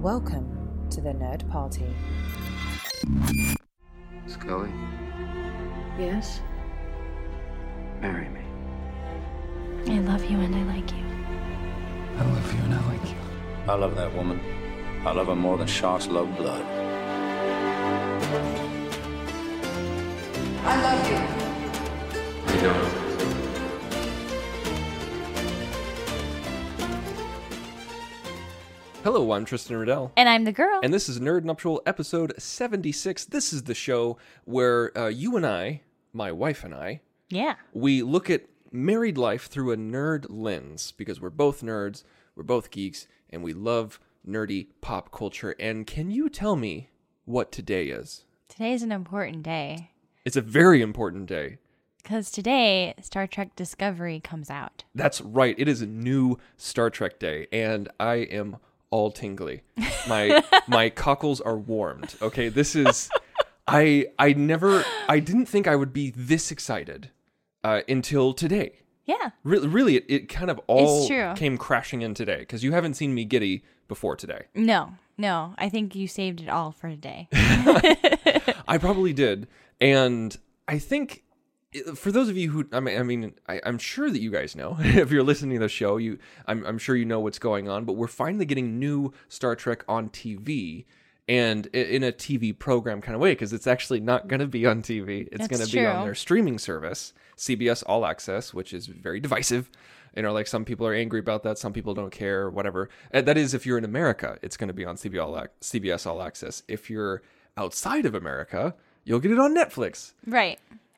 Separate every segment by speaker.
Speaker 1: Welcome to the Nerd Party.
Speaker 2: Scully,
Speaker 3: Yes?
Speaker 2: marry me.
Speaker 4: I love you and I like you.
Speaker 5: I love you and I like you.
Speaker 6: I love that woman. I love her more than sharks love blood.
Speaker 3: I love you.
Speaker 2: You don't.
Speaker 7: Hello, I'm Tristan Riddell.
Speaker 4: And I'm the girl.
Speaker 7: And this is Nerd Nuptial episode 76. This is the show where you and I, my wife and I,
Speaker 4: yeah.
Speaker 7: we look at married life through a nerd lens because we're both nerds, we're both geeks, and we love nerdy pop culture. And can you tell me what today is?
Speaker 4: Today's an important day.
Speaker 7: It's a very important day.
Speaker 4: Because today, Star Trek Discovery comes out.
Speaker 7: That's right. It is a new Star Trek day, and I am all tingly. My cockles are warmed. Okay, this is I didn't think I would be this excited until today.
Speaker 4: Yeah.
Speaker 7: Really, it kind of all
Speaker 4: It's true.
Speaker 7: came crashing in today because you haven't seen me giddy before today.
Speaker 4: No. I think you saved it all for today.
Speaker 7: I probably did, and I think for those of you who, I'm sure that you guys know. If you're listening to the show, I'm sure you know what's going on. But we're finally getting new Star Trek on TV, and in a TV program kind of way, because it's actually not going to be on TV. It's going to be on their streaming service, CBS All Access, which is very divisive. You know, like some people are angry about that, some people don't care, whatever. That is, if you're in America, it's going to be on CBS All Access. If you're outside of America, you'll get it on Netflix.
Speaker 4: Right.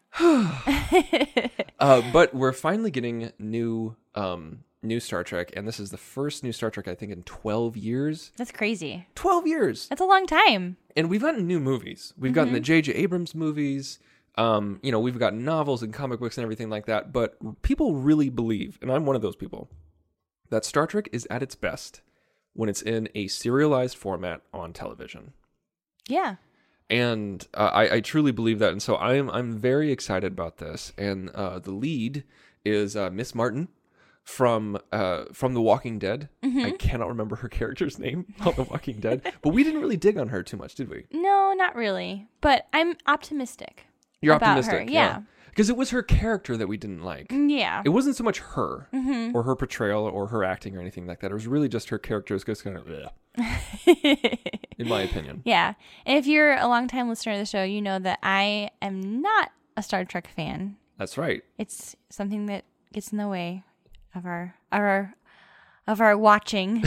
Speaker 7: But we're finally getting new Star Trek, and this is the first new Star Trek, I think, in 12 years.
Speaker 4: That's crazy.
Speaker 7: 12 years!
Speaker 4: That's a long time.
Speaker 7: And we've gotten new movies. We've gotten the J.J. Abrams movies. We've got novels and comic books and everything like that. But people really believe, and I'm one of those people, that Star Trek is at its best when it's in a serialized format on television.
Speaker 4: Yeah.
Speaker 7: And I truly believe that, and so I'm very excited about this. And the lead is Miss Martin from The Walking Dead. I cannot remember her character's name on The Walking Dead, but we didn't really dig on her too much, did we?
Speaker 4: No, not really. But I'm optimistic.
Speaker 7: You're
Speaker 4: about
Speaker 7: optimistic,
Speaker 4: her. Yeah.
Speaker 7: Because it was her character that we didn't like.
Speaker 4: Yeah.
Speaker 7: It wasn't so much her or her portrayal or her acting or anything like that. It was really just her character was just kind of, in my opinion.
Speaker 4: Yeah. And if you're a longtime listener to the show, you know that I am not a Star Trek fan.
Speaker 7: That's right.
Speaker 4: It's something that gets in the way of our watching.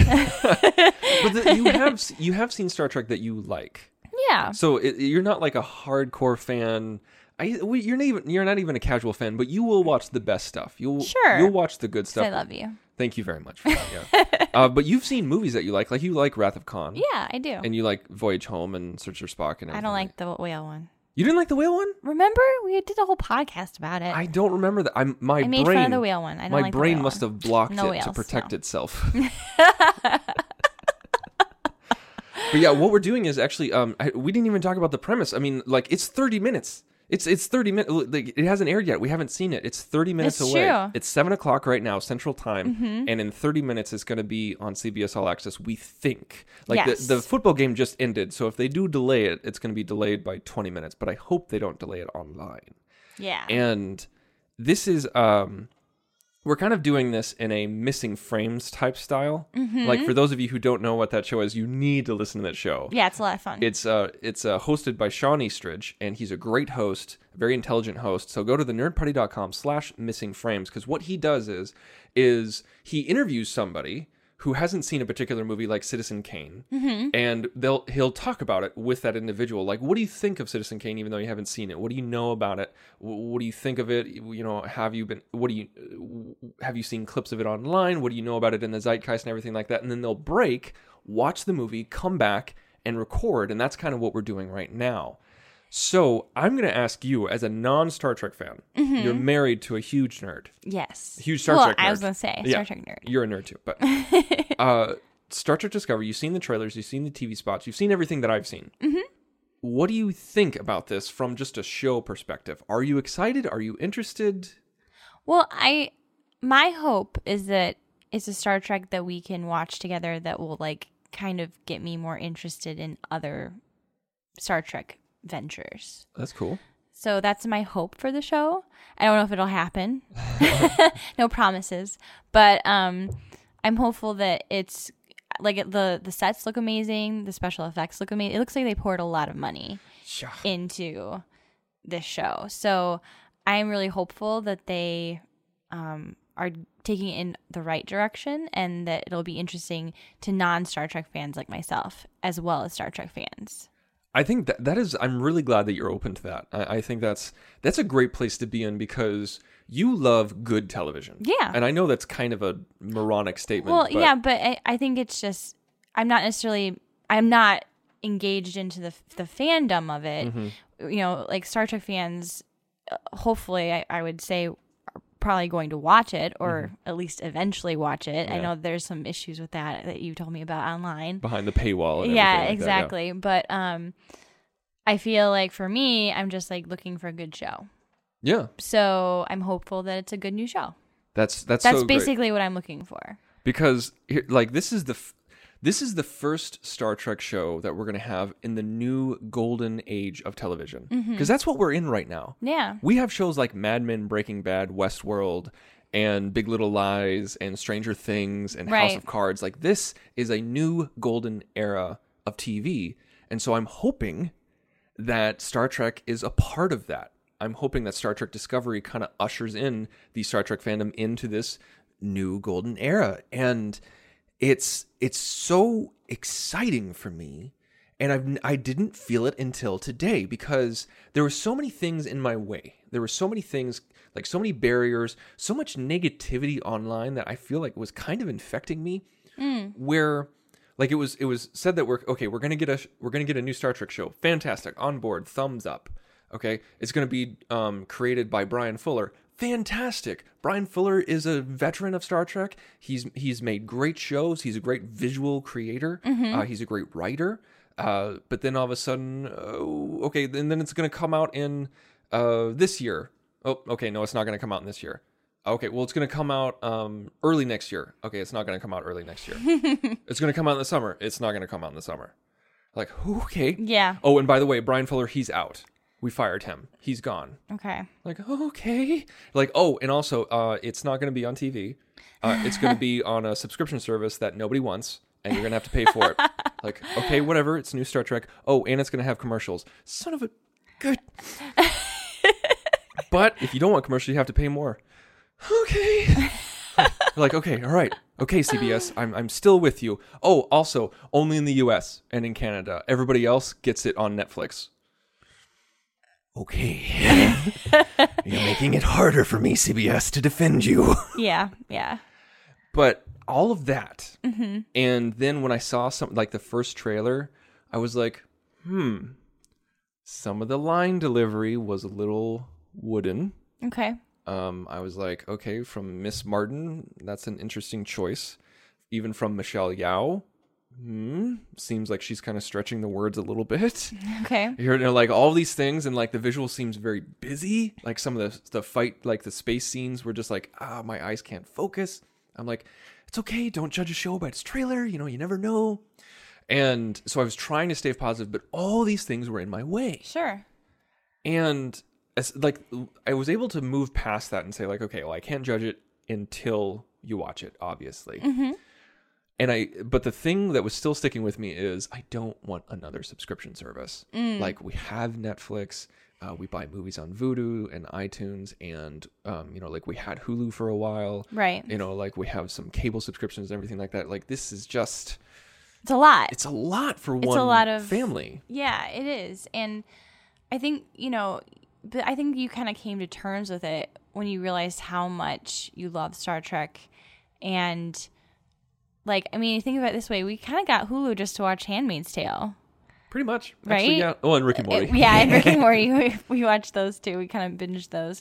Speaker 7: But you have seen Star Trek that you like.
Speaker 4: Yeah.
Speaker 7: So you're not like a hardcore fan. You're not even a casual fan, but you will watch the best stuff. You'll watch the good stuff.
Speaker 4: I love you.
Speaker 7: Thank you very much for that. Yeah. But you've seen movies that you like you like Wrath of Khan.
Speaker 4: Yeah, I do.
Speaker 7: And you like Voyage Home and Search for Spock and everything.
Speaker 4: I don't like the whale one.
Speaker 7: You didn't like the whale one?
Speaker 4: Remember? We did a whole podcast about it.
Speaker 7: I don't remember that. I
Speaker 4: made fun of the whale one. I don't like the
Speaker 7: My brain
Speaker 4: whale
Speaker 7: must
Speaker 4: one.
Speaker 7: have blocked
Speaker 4: No
Speaker 7: it
Speaker 4: whales,
Speaker 7: to protect
Speaker 4: no.
Speaker 7: itself. But yeah, what we're doing is actually, we didn't even talk about the premise. I mean, like, it's 30 minutes. It's 30 minutes. Like, it hasn't aired yet. We haven't seen it. It's 30 minutes
Speaker 4: It's
Speaker 7: away.
Speaker 4: true.
Speaker 7: It's 7 o'clock right now, Central Time. And in 30 minutes, it's going to be on CBS All Access, we think. Like,
Speaker 4: Yes.
Speaker 7: the football game just ended. So if they do delay it, it's going to be delayed by 20 minutes. But I hope they don't delay it online.
Speaker 4: Yeah.
Speaker 7: And this is, we're kind of doing this in a Missing Frames type style. Like, for those of you who don't know what that show is, you need to listen to that show.
Speaker 4: Yeah, it's a lot of fun.
Speaker 7: It's hosted by Sean Eastridge, and he's a great host, a very intelligent host. So go to thenerdparty.com/missingframes, because what he does is he interviews somebody who hasn't seen a particular movie like Citizen Kane, and he'll talk about it with that individual. Like, what do you think of Citizen Kane, even though you haven't seen it? What do you know about it? What do you think of it? You know, have you seen clips of it online? What do you know about it in the zeitgeist and everything like that? And then they'll break, watch the movie, come back, and record. And that's kind of what we're doing right now. So I'm going to ask you, as a non-Star Trek fan, you're married to a huge nerd.
Speaker 4: Yes.
Speaker 7: A huge Star Trek nerd.
Speaker 4: I was going to say, Star Trek nerd.
Speaker 7: You're a nerd too. But Star Trek Discovery, you've seen the trailers, you've seen the TV spots, you've seen everything that I've seen. What do you think about this from just a show perspective? Are you excited? Are you interested?
Speaker 4: Well, my hope is that it's a Star Trek that we can watch together that will, like, kind of get me more interested in other Star Trek ventures.
Speaker 7: That's cool.
Speaker 4: So that's my hope for the show. I don't know if it'll happen. No promises. But I'm hopeful that it's like the sets look amazing. The special effects look amazing. It looks like they poured a lot of money into this show. So I'm really hopeful that they are taking it in the right direction and that it'll be interesting to non-Star Trek fans like myself as well as Star Trek fans.
Speaker 7: I think that is, I'm really glad that you're open to that. I think that's a great place to be in because you love good television.
Speaker 4: Yeah.
Speaker 7: And I know that's kind of a moronic statement.
Speaker 4: Well, yeah, but I think it's just, I'm not engaged into the fandom of it.
Speaker 7: Mm-hmm.
Speaker 4: You know, like Star Trek fans, hopefully I would say are probably going to watch it or at least eventually watch it.
Speaker 7: Yeah.
Speaker 4: I know there's some issues with that you told me about online.
Speaker 7: Behind the paywall. And
Speaker 4: Yeah,
Speaker 7: everything like
Speaker 4: exactly. But I feel like for me, I'm just like looking for a good show.
Speaker 7: Yeah.
Speaker 4: So I'm hopeful that it's a good new show.
Speaker 7: That's
Speaker 4: That's
Speaker 7: so
Speaker 4: basically
Speaker 7: great.
Speaker 4: what I'm looking for.
Speaker 7: Because like this is the first Star Trek show that we're going to have in the new golden age of television. Because that's what we're in right now.
Speaker 4: Yeah.
Speaker 7: We have shows like Mad Men, Breaking Bad, Westworld, and Big Little Lies, and Stranger Things, and House of Cards. Like this is a new golden era of TV. And so I'm hoping that Star Trek is a part of that. I'm hoping that Star Trek Discovery kind of ushers in the Star Trek fandom into this new golden era. And it's so exciting for me. And I didn't feel it until today because there were so many things in my way. There were so many things, like so many barriers, so much negativity online that I feel like was kind of infecting me. Where like it was said that we're going to get a new Star Trek show. Fantastic. On board. Thumbs up. Okay. It's going to be created by Brian Fuller. Fantastic. Brian Fuller is a veteran of Star Trek. He's made great shows. He's a great visual creator. He's a great writer. But then all of a sudden, and then it's going to come out in this year. Oh, okay, no, it's not going to come out in this year. Okay, well, it's going to come out early next year. Okay, it's not going to come out early next year. It's going to come out in the summer. It's not going to come out in the summer. Like, okay.
Speaker 4: Yeah.
Speaker 7: Oh, and by the way, Brian Fuller, he's out. We fired him. He's gone.
Speaker 4: Okay.
Speaker 7: Like, okay. Like, oh, and also, it's not going to be on TV. It's going to be on a subscription service that nobody wants, and you're going to have to pay for it. Like, okay, whatever. It's new Star Trek. Oh, and it's going to have commercials. Son of a good. But if you don't want commercials, you have to pay more. Okay. Like, okay, all right. Okay, CBS, I'm still with you. Oh, also, only in the US and in Canada. Everybody else gets it on Netflix. Okay. You're making it harder for me, CBS, to defend you.
Speaker 4: Yeah.
Speaker 7: But all of that, and then when I saw something like the first trailer, I was like, some of the line delivery was a little wooden.
Speaker 4: Okay.
Speaker 7: I was like, okay, from Miss Martin, that's an interesting choice. Even from Michelle Yeoh, seems like she's kind of stretching the words a little bit.
Speaker 4: Okay.
Speaker 7: You're like all these things, and like the visual seems very busy. Like some of the fight, like the space scenes were just like, my eyes can't focus. I'm like, it's okay, don't judge a show by its trailer. You know, you never know. And so I was trying to stay positive, but all these things were in my way.
Speaker 4: Sure.
Speaker 7: And like I was able to move past that and say like, okay, well, I can't judge it until you watch it, obviously. But the thing that was still sticking with me is I don't want another subscription service. Like we have Netflix, we buy movies on Vudu and iTunes, and like we had Hulu for a while,
Speaker 4: right?
Speaker 7: Like we have some cable subscriptions and everything like that. Like this is just,
Speaker 4: it's a lot.
Speaker 7: It's a lot for
Speaker 4: it's
Speaker 7: one
Speaker 4: a lot of
Speaker 7: family. Yeah,
Speaker 4: it is, and I think but I think you kind of came to terms with it when you realized how much you love Star Trek. And like, I mean, think about it this way. We kind of got Hulu just to watch Handmaid's Tale.
Speaker 7: Pretty much.
Speaker 4: Right?
Speaker 7: Actually, yeah. Oh, and Rick and Morty.
Speaker 4: And Rick and Morty. We watched those too. We kind of binged those.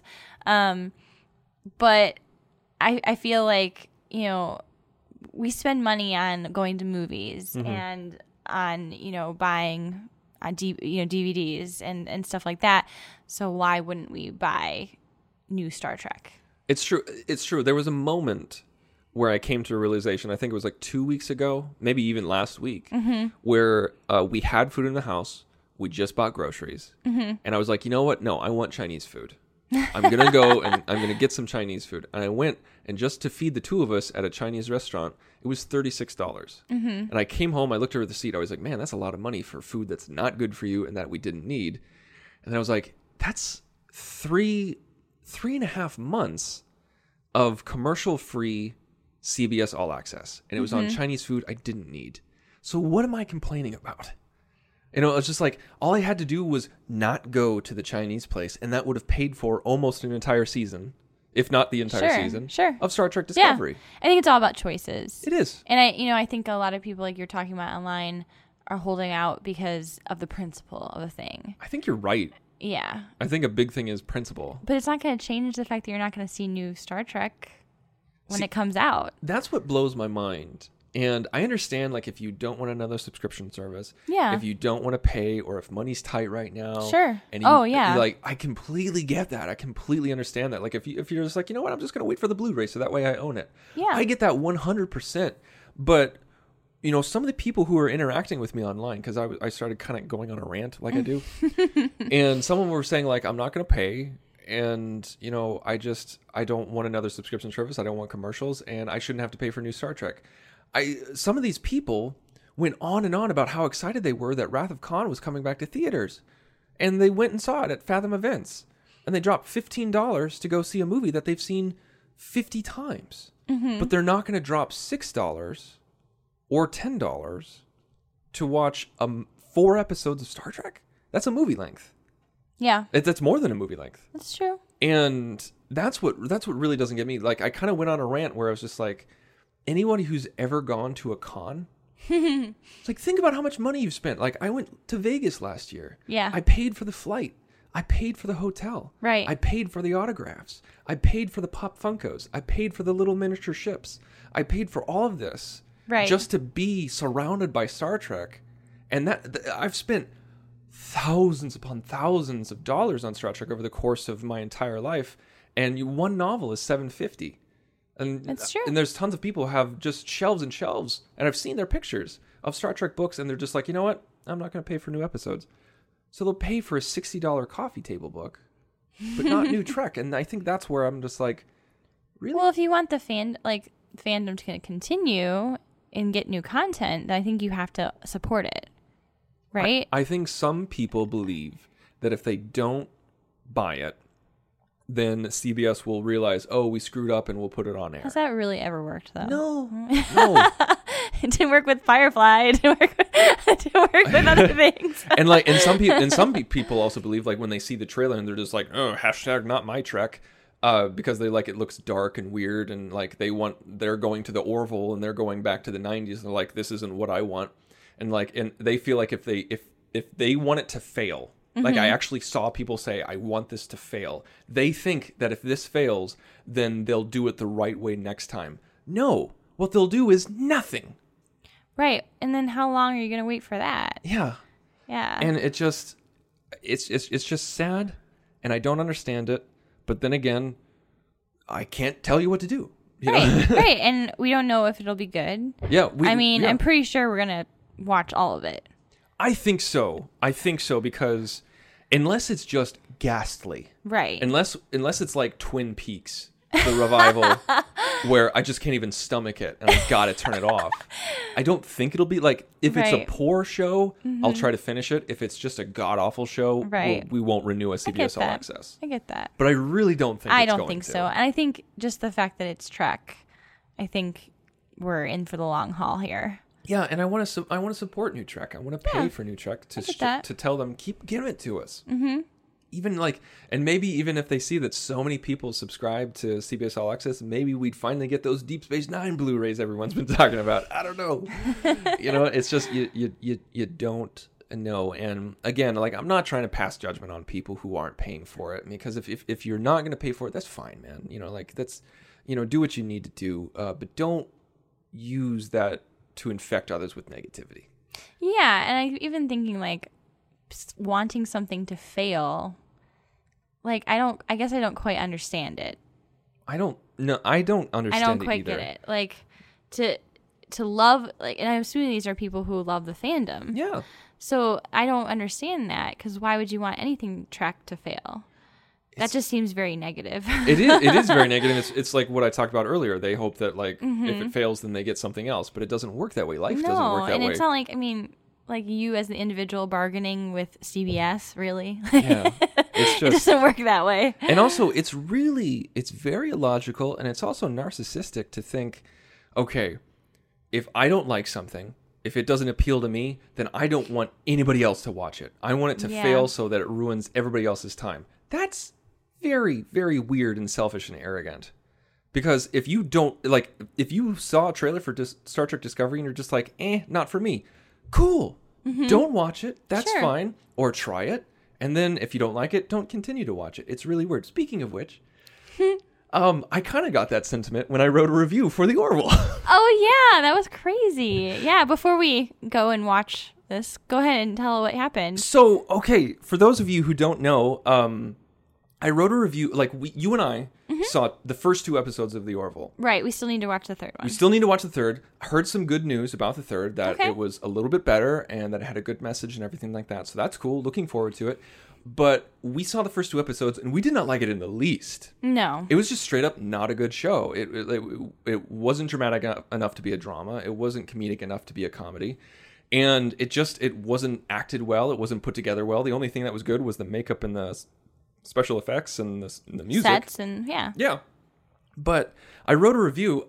Speaker 4: But I feel like, we spend money on going to movies and on, buying on DVDs and stuff like that. So why wouldn't we buy new Star Trek?
Speaker 7: It's true. There was a moment where I came to a realization. I think it was like 2 weeks ago, maybe even last week, where we had food in the house. We just bought groceries. And I was like, you know what? No, I want Chinese food. I'm going to go and I'm going to get some Chinese food. And I went, and just to feed the two of us at a Chinese restaurant, it was $36. And I came home, I looked over the receipt. I was like, man, that's a lot of money for food that's not good for you and that we didn't need. And then I was like, that's three and a half months of commercial-free CBS All Access. And it was on Chinese food I didn't need. So what am I complaining about? You know, it's just like, all I had to do was not go to the Chinese place, and that would have paid for almost an entire season, if not the entire season, of Star Trek Discovery.
Speaker 4: Yeah. I think it's all about choices.
Speaker 7: It is.
Speaker 4: And I think a lot of people, like you're talking about online, are holding out because of the principle of a thing.
Speaker 7: I think you're right.
Speaker 4: Yeah.
Speaker 7: I think a big thing is principle.
Speaker 4: But it's not going to change the fact that you're not going to see new Star Trek when it comes out.
Speaker 7: That's what blows my mind. And I understand, like, if you don't want another subscription service, if you don't want to pay, or if money's tight right now, and like, I completely get that. I completely understand that. Like, if you're just like, you know what, I'm just going to wait for the Blu-ray so that way I own it. Yeah, I get that 100%. But you know, some of the people who are interacting with me online, because I started kind of going on a rant like I do, and some of them were saying like, I'm not going to pay. And, you know, I don't want another subscription service. I don't want commercials, and I shouldn't have to pay for new Star Trek. Some of these people went on and on about how excited they were that Wrath of Khan was coming back to theaters. And they went and saw it at Fathom Events. And they dropped $15 to go see a movie that they've seen 50 times. But they're not going to drop $6 or $10 to watch 4 episodes of Star Trek. That's a movie length.
Speaker 4: Yeah.
Speaker 7: That's more than a movie length.
Speaker 4: That's true.
Speaker 7: And that's what really doesn't get me. Like, I kind of went on a rant where I was just like, anybody who's ever gone to a con, it's like, think about how much money you've spent. Like, I went to Vegas last year.
Speaker 4: Yeah.
Speaker 7: I paid for the flight. I paid for the hotel.
Speaker 4: Right.
Speaker 7: I paid for the autographs. I paid for the Pop Funkos. I paid for the little miniature ships. I paid for all of this.
Speaker 4: Right.
Speaker 7: Just to be surrounded by Star Trek. And I've spent thousands upon thousands of dollars on Star Trek over the course of my entire life. And one novel is $7.50. And
Speaker 4: that's true.
Speaker 7: And there's tons of people who have just shelves and shelves, and I've seen their pictures of Star Trek books, and they're just like, you know what? I'm not going to pay for new episodes. So they'll pay for a $60 coffee table book, but not new Trek. And I think that's where I'm just like, really?
Speaker 4: Well, if you want the fandom to continue and get new content, then I think you have to support it, right?
Speaker 7: I think some people believe that if they don't buy it, then CBS will realize, oh, we screwed up, and we'll put it on air.
Speaker 4: Has that really ever worked, though?
Speaker 7: No.
Speaker 4: It didn't work with Firefly. It didn't work with other things.
Speaker 7: and some people also believe, like, when they see the trailer and they're just like, oh, hashtag not my Trek, because they like, it looks dark and weird, and like they're going to the Orville and they're going back to the 90s, and they're like, this isn't what I want, and they feel like if they want it to fail. Like, I actually saw people say, I want this to fail. They think that if this fails, then they'll do it the right way next time. No. What they'll do is nothing.
Speaker 4: Right. And then how long are you going to wait for that?
Speaker 7: Yeah.
Speaker 4: Yeah.
Speaker 7: And it's just sad, and I don't understand it. But then again, I can't tell you what to do. You know?
Speaker 4: Right. And we don't know if it'll be good.
Speaker 7: Yeah.
Speaker 4: I'm pretty sure we're going to watch all of it.
Speaker 7: I think so because unless it's just ghastly,
Speaker 4: right?
Speaker 7: Unless it's like Twin Peaks, the revival, where I just can't even stomach it and I've got to turn it off. I don't think it'll be like, if it's a poor show, I'll try to finish it. If it's just a god awful show, we won't renew a CBS All Access.
Speaker 4: I get that,
Speaker 7: but I really don't think.
Speaker 4: I don't think so, and I think just the fact that it's Trek, I think we're in for the long haul here.
Speaker 7: Yeah, and I want to support New Trek. I want to pay for New Trek to tell them, keep giving it to us. Mm-hmm. Even like, and maybe even if they see that so many people subscribe to CBS All Access, maybe we'd finally get those Deep Space Nine Blu-rays everyone's been talking about. I don't know. You know, it's just you don't know. And again, like, I'm not trying to pass judgment on people who aren't paying for it, because if you're not going to pay for it, that's fine, man. You know, like, that's, you know, do what you need to do, but don't use that to infect others with negativity.
Speaker 4: Yeah, and I even thinking like wanting something to fail, like I guess I don't quite understand it.
Speaker 7: I don't No, I don't
Speaker 4: I
Speaker 7: understand
Speaker 4: don't quite
Speaker 7: it either.
Speaker 4: get it. Like to love, like, and I'm assuming these are people who love the fandom.
Speaker 7: Yeah.
Speaker 4: So I don't understand that, because why would you want anything Trek to fail? That just seems very negative.
Speaker 7: It is very negative. It's like what I talked about earlier. They hope that like if it fails, then they get something else. But it doesn't work that way. Life doesn't work that
Speaker 4: and
Speaker 7: way.
Speaker 4: it's not like, I mean, like you as the individual bargaining with CBS, really.
Speaker 7: Yeah. It's
Speaker 4: It
Speaker 7: just
Speaker 4: doesn't work that way.
Speaker 7: and also it's very illogical, and it's also narcissistic to think, okay, if I don't like something, if it doesn't appeal to me, then I don't want anybody else to watch it. I want it to fail so that it ruins everybody else's time. That's very, very weird and selfish and arrogant. Because if you don't, like, if you saw a trailer for Star Trek Discovery and you're just like, not for me, cool. Don't watch it. That's
Speaker 4: Sure.
Speaker 7: fine. Or try it. And then if you don't like it, don't continue to watch it. It's really weird. Speaking of which, I kind of got that sentiment when I wrote a review for The Orville.
Speaker 4: Oh, yeah, that was crazy. Yeah, before we go and watch this, go ahead and tell what happened.
Speaker 7: So, okay, for those of you who don't know, I wrote a review, like you and I saw the first 2 episodes of The Orville.
Speaker 4: Right, we still need to watch the third one.
Speaker 7: We still need to watch the third. Heard some good news about the third, that
Speaker 4: Okay.
Speaker 7: it was a little bit better and that it had a good message and everything like that. So that's cool. Looking forward to it. But we saw the first 2 episodes and we did not like it in the least.
Speaker 4: No.
Speaker 7: It was just straight up not a good show. It wasn't dramatic enough to be a drama. It wasn't comedic enough to be a comedy. And it wasn't acted well. It wasn't put together well. The only thing that was good was the makeup and the special effects and the music.
Speaker 4: Sets and, yeah.
Speaker 7: Yeah. But I wrote a review.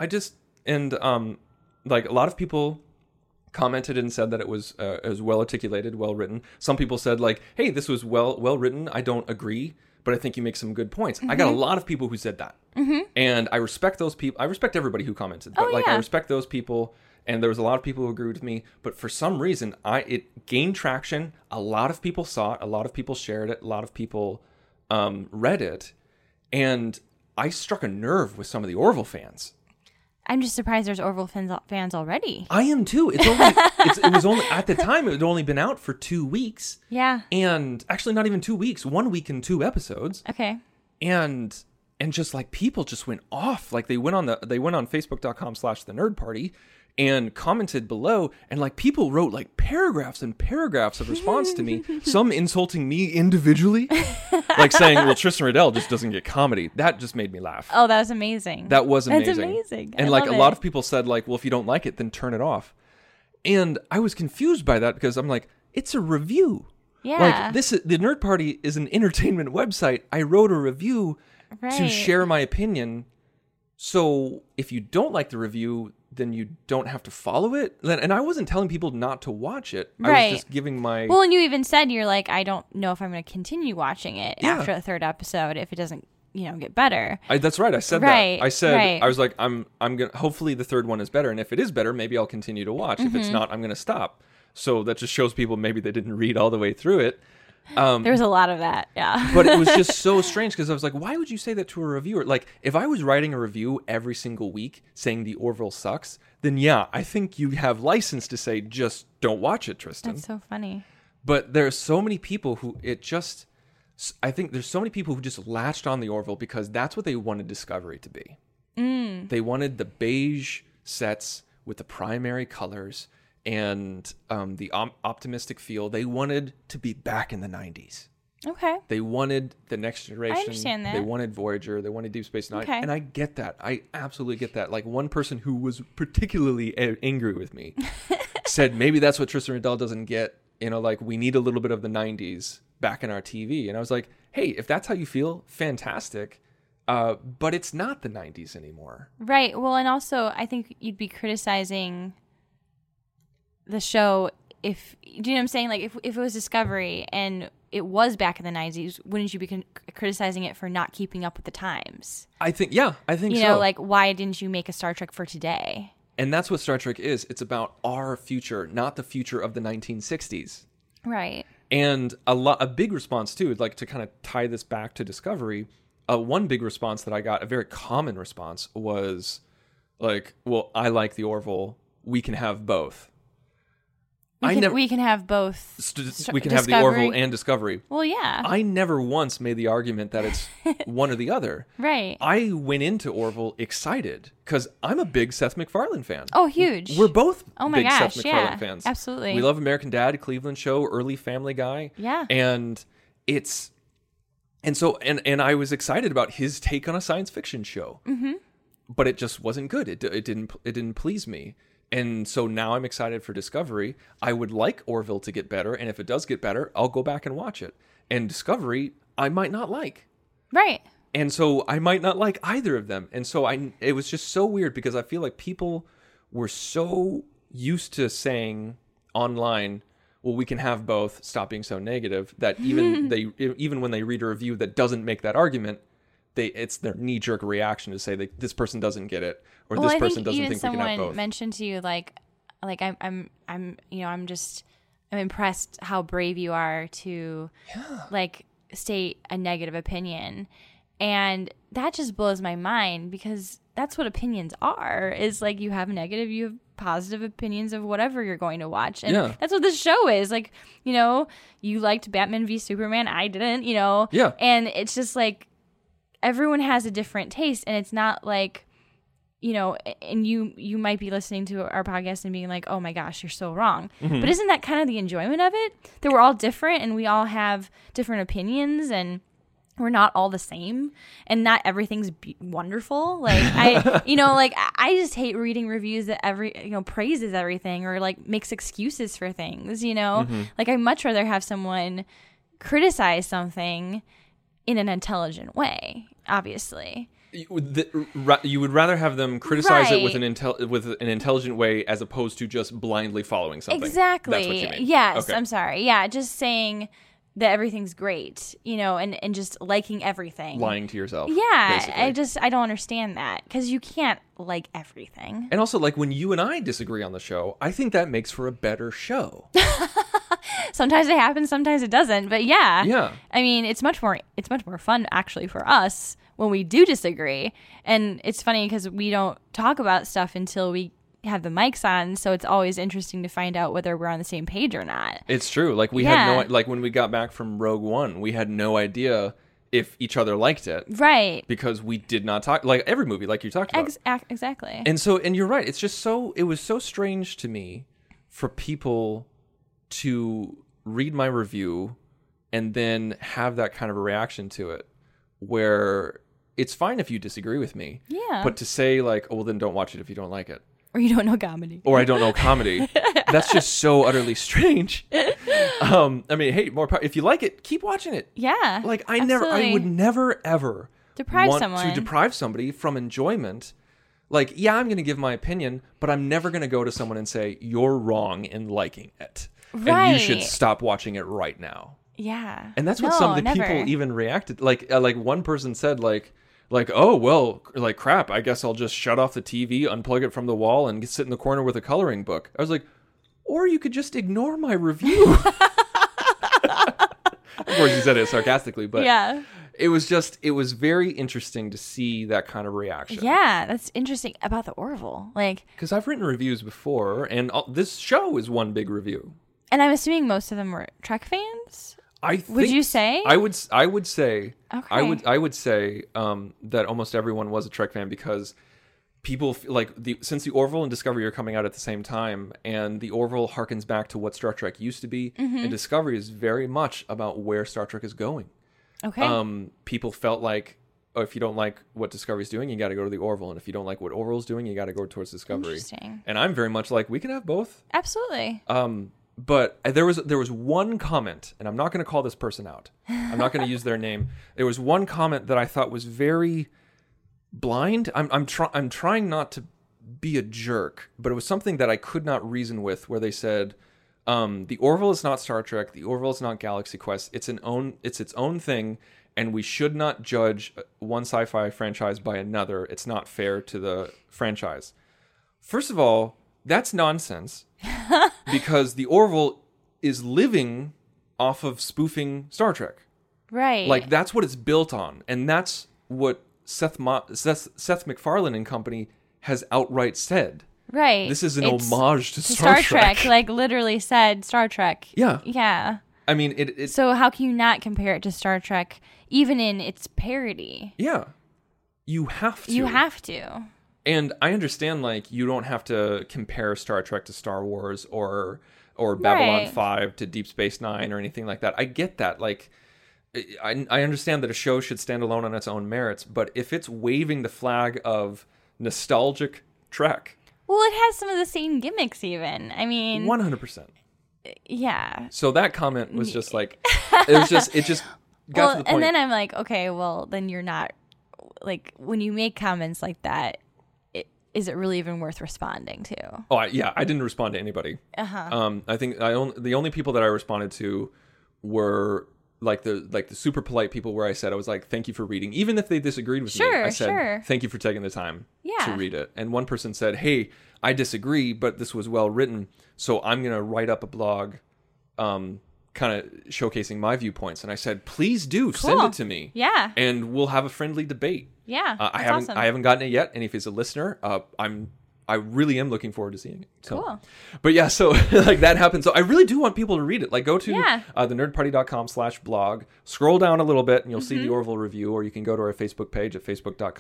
Speaker 7: Like a lot of people commented and said that it was well articulated, well written. Some people said like, "Hey, this was well written. I don't agree, but I think you make some good points." I got a lot of people who said that, and I respect those people. I respect everybody who commented, but I respect those people. And there was a lot of people who agreed with me, but for some reason, it gained traction. A lot of people saw it. A lot of people shared it. A lot of people read it, and I struck a nerve with some of the Orville fans.
Speaker 4: I'm just surprised there's Orville fans already.
Speaker 7: I am too. It was only at the time it had only been out for 2 weeks.
Speaker 4: Yeah.
Speaker 7: And actually not even 2 weeks, 1 week and 2 episodes.
Speaker 4: Okay.
Speaker 7: And just like people just went off. Like they went on Facebook.com/The Nerd Party and commented below, and like people wrote like paragraphs and paragraphs of response to me, some insulting me individually, like saying, well, Tristan Riddell just doesn't get comedy. That just made me laugh.
Speaker 4: Oh, that was amazing.
Speaker 7: That was amazing.
Speaker 4: That's amazing.
Speaker 7: And
Speaker 4: I
Speaker 7: like
Speaker 4: love
Speaker 7: a lot
Speaker 4: it.
Speaker 7: of people said like, well, if you don't like it, then turn it off. And I was confused by that because I'm like, it's a review.
Speaker 4: Yeah.
Speaker 7: Like the Nerd Party is an entertainment website. I wrote a review to
Speaker 4: Right.
Speaker 7: share my opinion. So if you don't like the review, then you don't have to follow it. And I wasn't telling people not to watch it. I
Speaker 4: Right.
Speaker 7: was just giving my...
Speaker 4: Well, and you even said you're like, I don't know if I'm going to continue watching it
Speaker 7: Yeah.
Speaker 4: after the third episode if it doesn't, get better.
Speaker 7: That's right. I said
Speaker 4: Right,
Speaker 7: that. I said
Speaker 4: right.
Speaker 7: I was like, I'm gonna. Hopefully, the third one is better, and if it is better, maybe I'll continue to watch. If it's not, I'm gonna stop. So that just shows people maybe they didn't read all the way through it.
Speaker 4: There was a lot of that. Yeah.
Speaker 7: But it was just so strange because I was like, why would you say that to a reviewer? Like, if I was writing a review every single week saying the Orville sucks, then yeah, I think you have license to say just don't watch it, Tristan.
Speaker 4: That's so funny.
Speaker 7: But there are so many people who I think there's so many people who just latched on the Orville because that's what they wanted Discovery to be. They wanted the beige sets with the primary colors and the optimistic feel. They wanted to be back in the 90s.
Speaker 4: Okay.
Speaker 7: They wanted the Next Generation.
Speaker 4: I understand that.
Speaker 7: They wanted Voyager. They wanted Deep Space Nine.
Speaker 4: Okay.
Speaker 7: And I get that. I absolutely get that. Like one person who was particularly angry with me said maybe that's what Tristan Riddell doesn't get. Like we need a little bit of the 90s back in our TV. And I was like, hey, if that's how you feel, fantastic. But it's not the 90s anymore.
Speaker 4: Right. Well, and also I think you'd be criticizing the show if, do you know what I'm saying? Like if it was Discovery and it was back in the 90s, wouldn't you be criticizing it for not keeping up with the times?
Speaker 7: I think so.
Speaker 4: Like why didn't you make a Star Trek for today?
Speaker 7: And that's what Star Trek is. It's about our future, not the future of the 1960s.
Speaker 4: Right.
Speaker 7: And a big response too, like to kind of tie this back to Discovery, one big response that I got, a very common response, was like, well, I like the Orville. We can have both.
Speaker 4: We can have both.
Speaker 7: We can have the
Speaker 4: Discovery.
Speaker 7: Orville and Discovery.
Speaker 4: Well, yeah.
Speaker 7: I never once made the argument that it's one or the other.
Speaker 4: Right.
Speaker 7: I went into Orville excited because I'm a big Seth MacFarlane fan.
Speaker 4: Oh, huge.
Speaker 7: We're both
Speaker 4: Oh my
Speaker 7: big
Speaker 4: gosh,
Speaker 7: Seth MacFarlane
Speaker 4: yeah,
Speaker 7: fans.
Speaker 4: absolutely.
Speaker 7: We love American Dad, Cleveland Show, early Family Guy.
Speaker 4: Yeah.
Speaker 7: And it's and I was excited about his take on a science fiction show. Mm-hmm. But it just wasn't good. It didn't please me. And so now I'm excited for Discovery. I would like Orville to get better, and if it does get better, I'll go back and watch it. And Discovery, I might not like.
Speaker 4: Right.
Speaker 7: And so I might not like either of them. And so it was just so weird because I feel like people were so used to saying online, well, we can have both, stop being so negative, that even when they read a review that doesn't make that argument, it's their knee-jerk reaction to say that this person doesn't get it, or this person doesn't think we can have both.
Speaker 4: Someone mentioned to you like I'm impressed how brave you are to like state a negative opinion, and that just blows my mind because that's what opinions are. Is like you have negative, you have positive opinions of whatever you're going to watch, and that's what this show is. Like, you know, you liked Batman v Superman, I didn't, you know, and it's just like. Everyone has a different taste, and it's not like, you know, and you might be listening to our podcast and being like, oh my gosh, you're so wrong. Mm-hmm. But isn't that kind of the enjoyment of it? That we're all different and we all have different opinions and we're not all the same and not everything's wonderful. Like I just hate reading reviews that praises everything or like makes excuses for things, you know, like I'd much rather have someone criticize something in an intelligent way, obviously.
Speaker 7: You would rather have them criticize it with
Speaker 4: Right.
Speaker 7: with an intelligent way as opposed to just blindly following something.
Speaker 4: Exactly.
Speaker 7: That's what you mean.
Speaker 4: Yes,
Speaker 7: Okay.
Speaker 4: I'm sorry. Yeah, just saying that everything's great, you know, and just liking everything.
Speaker 7: Lying to yourself.
Speaker 4: Yeah,
Speaker 7: basically.
Speaker 4: I don't understand that because you can't like everything.
Speaker 7: And also, like, when you and I disagree on the show, I think that makes for a better show.
Speaker 4: Sometimes it happens, sometimes it doesn't. But yeah.
Speaker 7: Yeah.
Speaker 4: I mean, it's much more fun actually for us when we do disagree. And it's funny because we don't talk about stuff until we have the mics on, so it's always interesting to find out whether we're on the same page or not.
Speaker 7: It's true. Like we had when we got back from Rogue One, we had no idea if each other liked it.
Speaker 4: Right.
Speaker 7: Because we did not talk, like every movie, like you talked about.
Speaker 4: Exactly.
Speaker 7: And you're right. It's just it was so strange to me for people to read my review and then have that kind of a reaction to it, where it's fine if you disagree with me.
Speaker 4: Yeah.
Speaker 7: But to say like, oh, well, then don't watch it if you don't like it.
Speaker 4: Or you don't know comedy.
Speaker 7: Or I don't know comedy. That's just so utterly strange. I mean, hey, if you like it, keep watching it.
Speaker 4: Yeah.
Speaker 7: Like I
Speaker 4: absolutely.
Speaker 7: would never ever
Speaker 4: deprive
Speaker 7: want
Speaker 4: someone.
Speaker 7: to deprive somebody from enjoyment. Like, yeah, I'm going to give my opinion, but I'm never going to go to someone and say you're wrong in liking it, and you should stop watching it right now.
Speaker 4: Yeah.
Speaker 7: And that's what some of the
Speaker 4: never.
Speaker 7: people even reacted. Like one person said, like, oh, well, like, crap, I guess I'll just shut off the TV, unplug it from the wall, and sit in the corner with a coloring book. I was like, or you could just ignore my review. Of course, he said it sarcastically, but
Speaker 4: yeah.
Speaker 7: it was very interesting to see that kind of reaction.
Speaker 4: Yeah, that's interesting about the Orville. Like,
Speaker 7: because I've written reviews before, and this show is one big review.
Speaker 4: And I'm assuming most of them were Trek fans.
Speaker 7: Would
Speaker 4: you say?
Speaker 7: I would say.
Speaker 4: Okay.
Speaker 7: I would say that almost everyone was a Trek fan because people since the Orville and Discovery are coming out at the same time, and the Orville harkens back to what Star Trek used to be, and Discovery is very much about where Star Trek is going.
Speaker 4: Okay.
Speaker 7: People felt like, oh, if you don't like what Discovery's doing, you got to go to the Orville, and if you don't like what Orville's doing, you got to go towards Discovery.
Speaker 4: Interesting.
Speaker 7: And I'm very much like, we can have both.
Speaker 4: Absolutely.
Speaker 7: But there was one comment, and I'm not going to call this person out. I'm not going to use their name. There was one comment that I thought was very blind. I'm trying not to be a jerk, but it was something that I could not reason with. Where they said, "The Orville is not Star Trek. The Orville is not Galaxy Quest. It's its own thing, and we should not judge one sci-fi franchise by another. It's not fair to the franchise." First of all, that's nonsense. Because the Orville is living off of spoofing Star Trek.
Speaker 4: Right.
Speaker 7: Like, that's what it's built on. And that's what Seth MacFarlane and company has outright said.
Speaker 4: Right.
Speaker 7: This is an
Speaker 4: It's
Speaker 7: homage to
Speaker 4: to
Speaker 7: Star Trek.
Speaker 4: Like literally said Star Trek.
Speaker 7: Yeah.
Speaker 4: Yeah.
Speaker 7: I mean, it
Speaker 4: So how can you not compare it to Star Trek, even in its parody?
Speaker 7: yeah. You have to.
Speaker 4: You have to.
Speaker 7: And I understand, like, you don't have to compare Star Trek to Star Wars or Babylon
Speaker 4: Right.
Speaker 7: 5 to Deep Space Nine or anything like that. I get that. Like, I understand that a show should stand alone on its own merits, but if it's waving the flag of nostalgic Trek,
Speaker 4: Well, it has some of the same gimmicks even. I mean,
Speaker 7: 100%.
Speaker 4: yeah.
Speaker 7: So that comment was just like, it just got
Speaker 4: Well,
Speaker 7: to the point.
Speaker 4: and then I'm like, okay, well, then you're not, like, when you make comments like that, is it really even worth responding to?
Speaker 7: Oh, I didn't respond to anybody. I think the only people that I responded to were like the super polite people, where I said, I was like, thank you for reading, even if they disagreed with me. I said,
Speaker 4: sure.
Speaker 7: thank you for taking the time to
Speaker 4: Yeah.
Speaker 7: read it. And one person said, hey, I disagree, but this was well written, so I'm gonna write up a blog, kind of showcasing my viewpoints. And I said, please do send it to me.
Speaker 4: Yeah.
Speaker 7: And we'll have a friendly debate.
Speaker 4: Yeah.
Speaker 7: I
Speaker 4: that's awesome.
Speaker 7: haven't gotten it yet, and if he's a listener, I really am looking forward to seeing it. So,
Speaker 4: Cool.
Speaker 7: But yeah, so like that happened. So I really do want people to read it. Like, go to
Speaker 4: Yeah.
Speaker 7: thenerdparty.com/blog, scroll down a little bit, and you'll see
Speaker 4: Mm-hmm.
Speaker 7: the Orville review, or you can go to our Facebook page at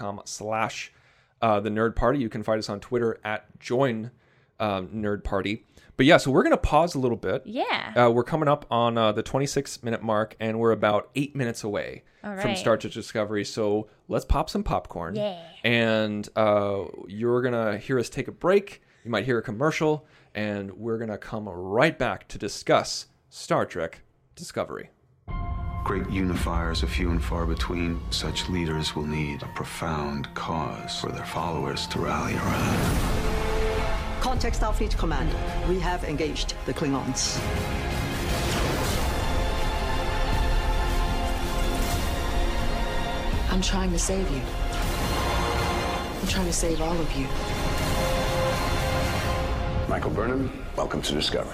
Speaker 7: facebook.com/the Nerd Party. You can find us on Twitter at join Nerd Party. But yeah, so we're gonna pause a little bit.
Speaker 4: Yeah.
Speaker 7: We're coming up on the 26-minute mark, and we're about 8 minutes away
Speaker 4: All
Speaker 7: from
Speaker 4: right.
Speaker 7: Star Trek Discovery. So let's pop some popcorn.
Speaker 4: Yeah.
Speaker 7: And you're going to hear us take a break. You might hear a commercial, and we're going to come right back to discuss Star Trek Discovery.
Speaker 5: Great unifiers are few and far between. Such leaders will need a profound cause for their followers to rally around.
Speaker 8: Contact Starfleet Command. We have engaged the Klingons.
Speaker 3: I'm trying to save you. I'm trying to save all of you.
Speaker 9: Michael Burnham, welcome to Discovery.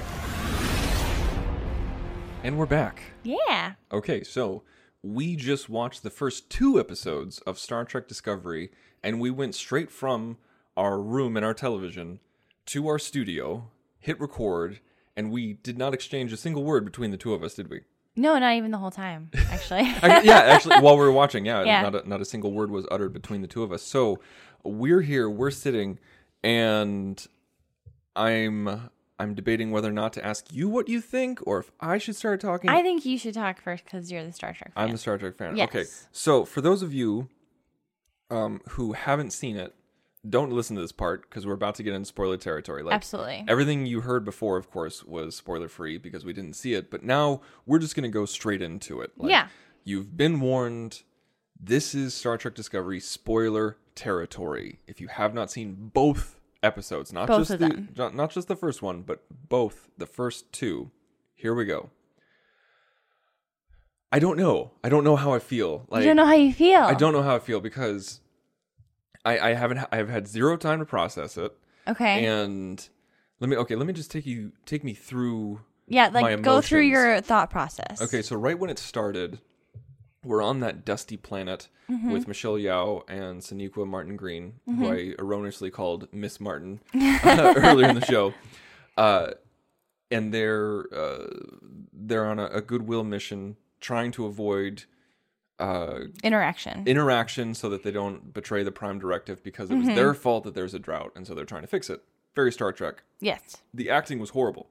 Speaker 7: And we're back.
Speaker 4: Yeah.
Speaker 7: Okay, so we just watched the first 2 episodes of Star Trek Discovery, and we went straight from our room and our television to our studio, hit record, and we did not exchange a single word between the two of us, did we?
Speaker 4: No, not even the whole time, actually.
Speaker 7: Actually, while we were watching,
Speaker 4: Yeah.
Speaker 7: not a single word was uttered between the two of us. So we're here, we're sitting, and I'm debating whether or not to ask you what you think, or if I should start talking.
Speaker 4: I think you should talk first because you're the Star Trek fan.
Speaker 7: I'm the Star Trek fan.
Speaker 4: Yes.
Speaker 7: Okay, so for those of you who haven't seen it, don't listen to this part because we're about to get into spoiler territory. Like,
Speaker 4: Absolutely.
Speaker 7: Everything you heard before, of course, was spoiler free because we didn't see it. But now we're just going to go straight into it. Like,
Speaker 4: Yeah.
Speaker 7: You've been warned. This is Star Trek Discovery spoiler territory. If you have not seen both episodes, not
Speaker 4: Both
Speaker 7: just
Speaker 4: of
Speaker 7: the
Speaker 4: them.
Speaker 7: not just the first one, but both the first 2, here we go. I don't know how I feel. Like,
Speaker 4: You don't know how you feel.
Speaker 7: I don't know how I feel because I've had zero time to process it.
Speaker 4: Okay.
Speaker 7: And let me just take me through
Speaker 4: Yeah,
Speaker 7: my
Speaker 4: like go through
Speaker 7: emotions.
Speaker 4: your thought process.
Speaker 7: Okay, so right when it started, we're on that dusty planet
Speaker 4: Mm-hmm.
Speaker 7: with Michelle Yeoh and Sonequa Martin Green, who I erroneously called Miss Martin earlier in the show. And they're on a goodwill mission trying to avoid interaction so that they don't betray the Prime Directive, because it was
Speaker 4: Mm-hmm.
Speaker 7: their fault that there's a drought, and so they're trying to fix it. Very Star Trek.
Speaker 4: Yes.
Speaker 7: The acting was horrible.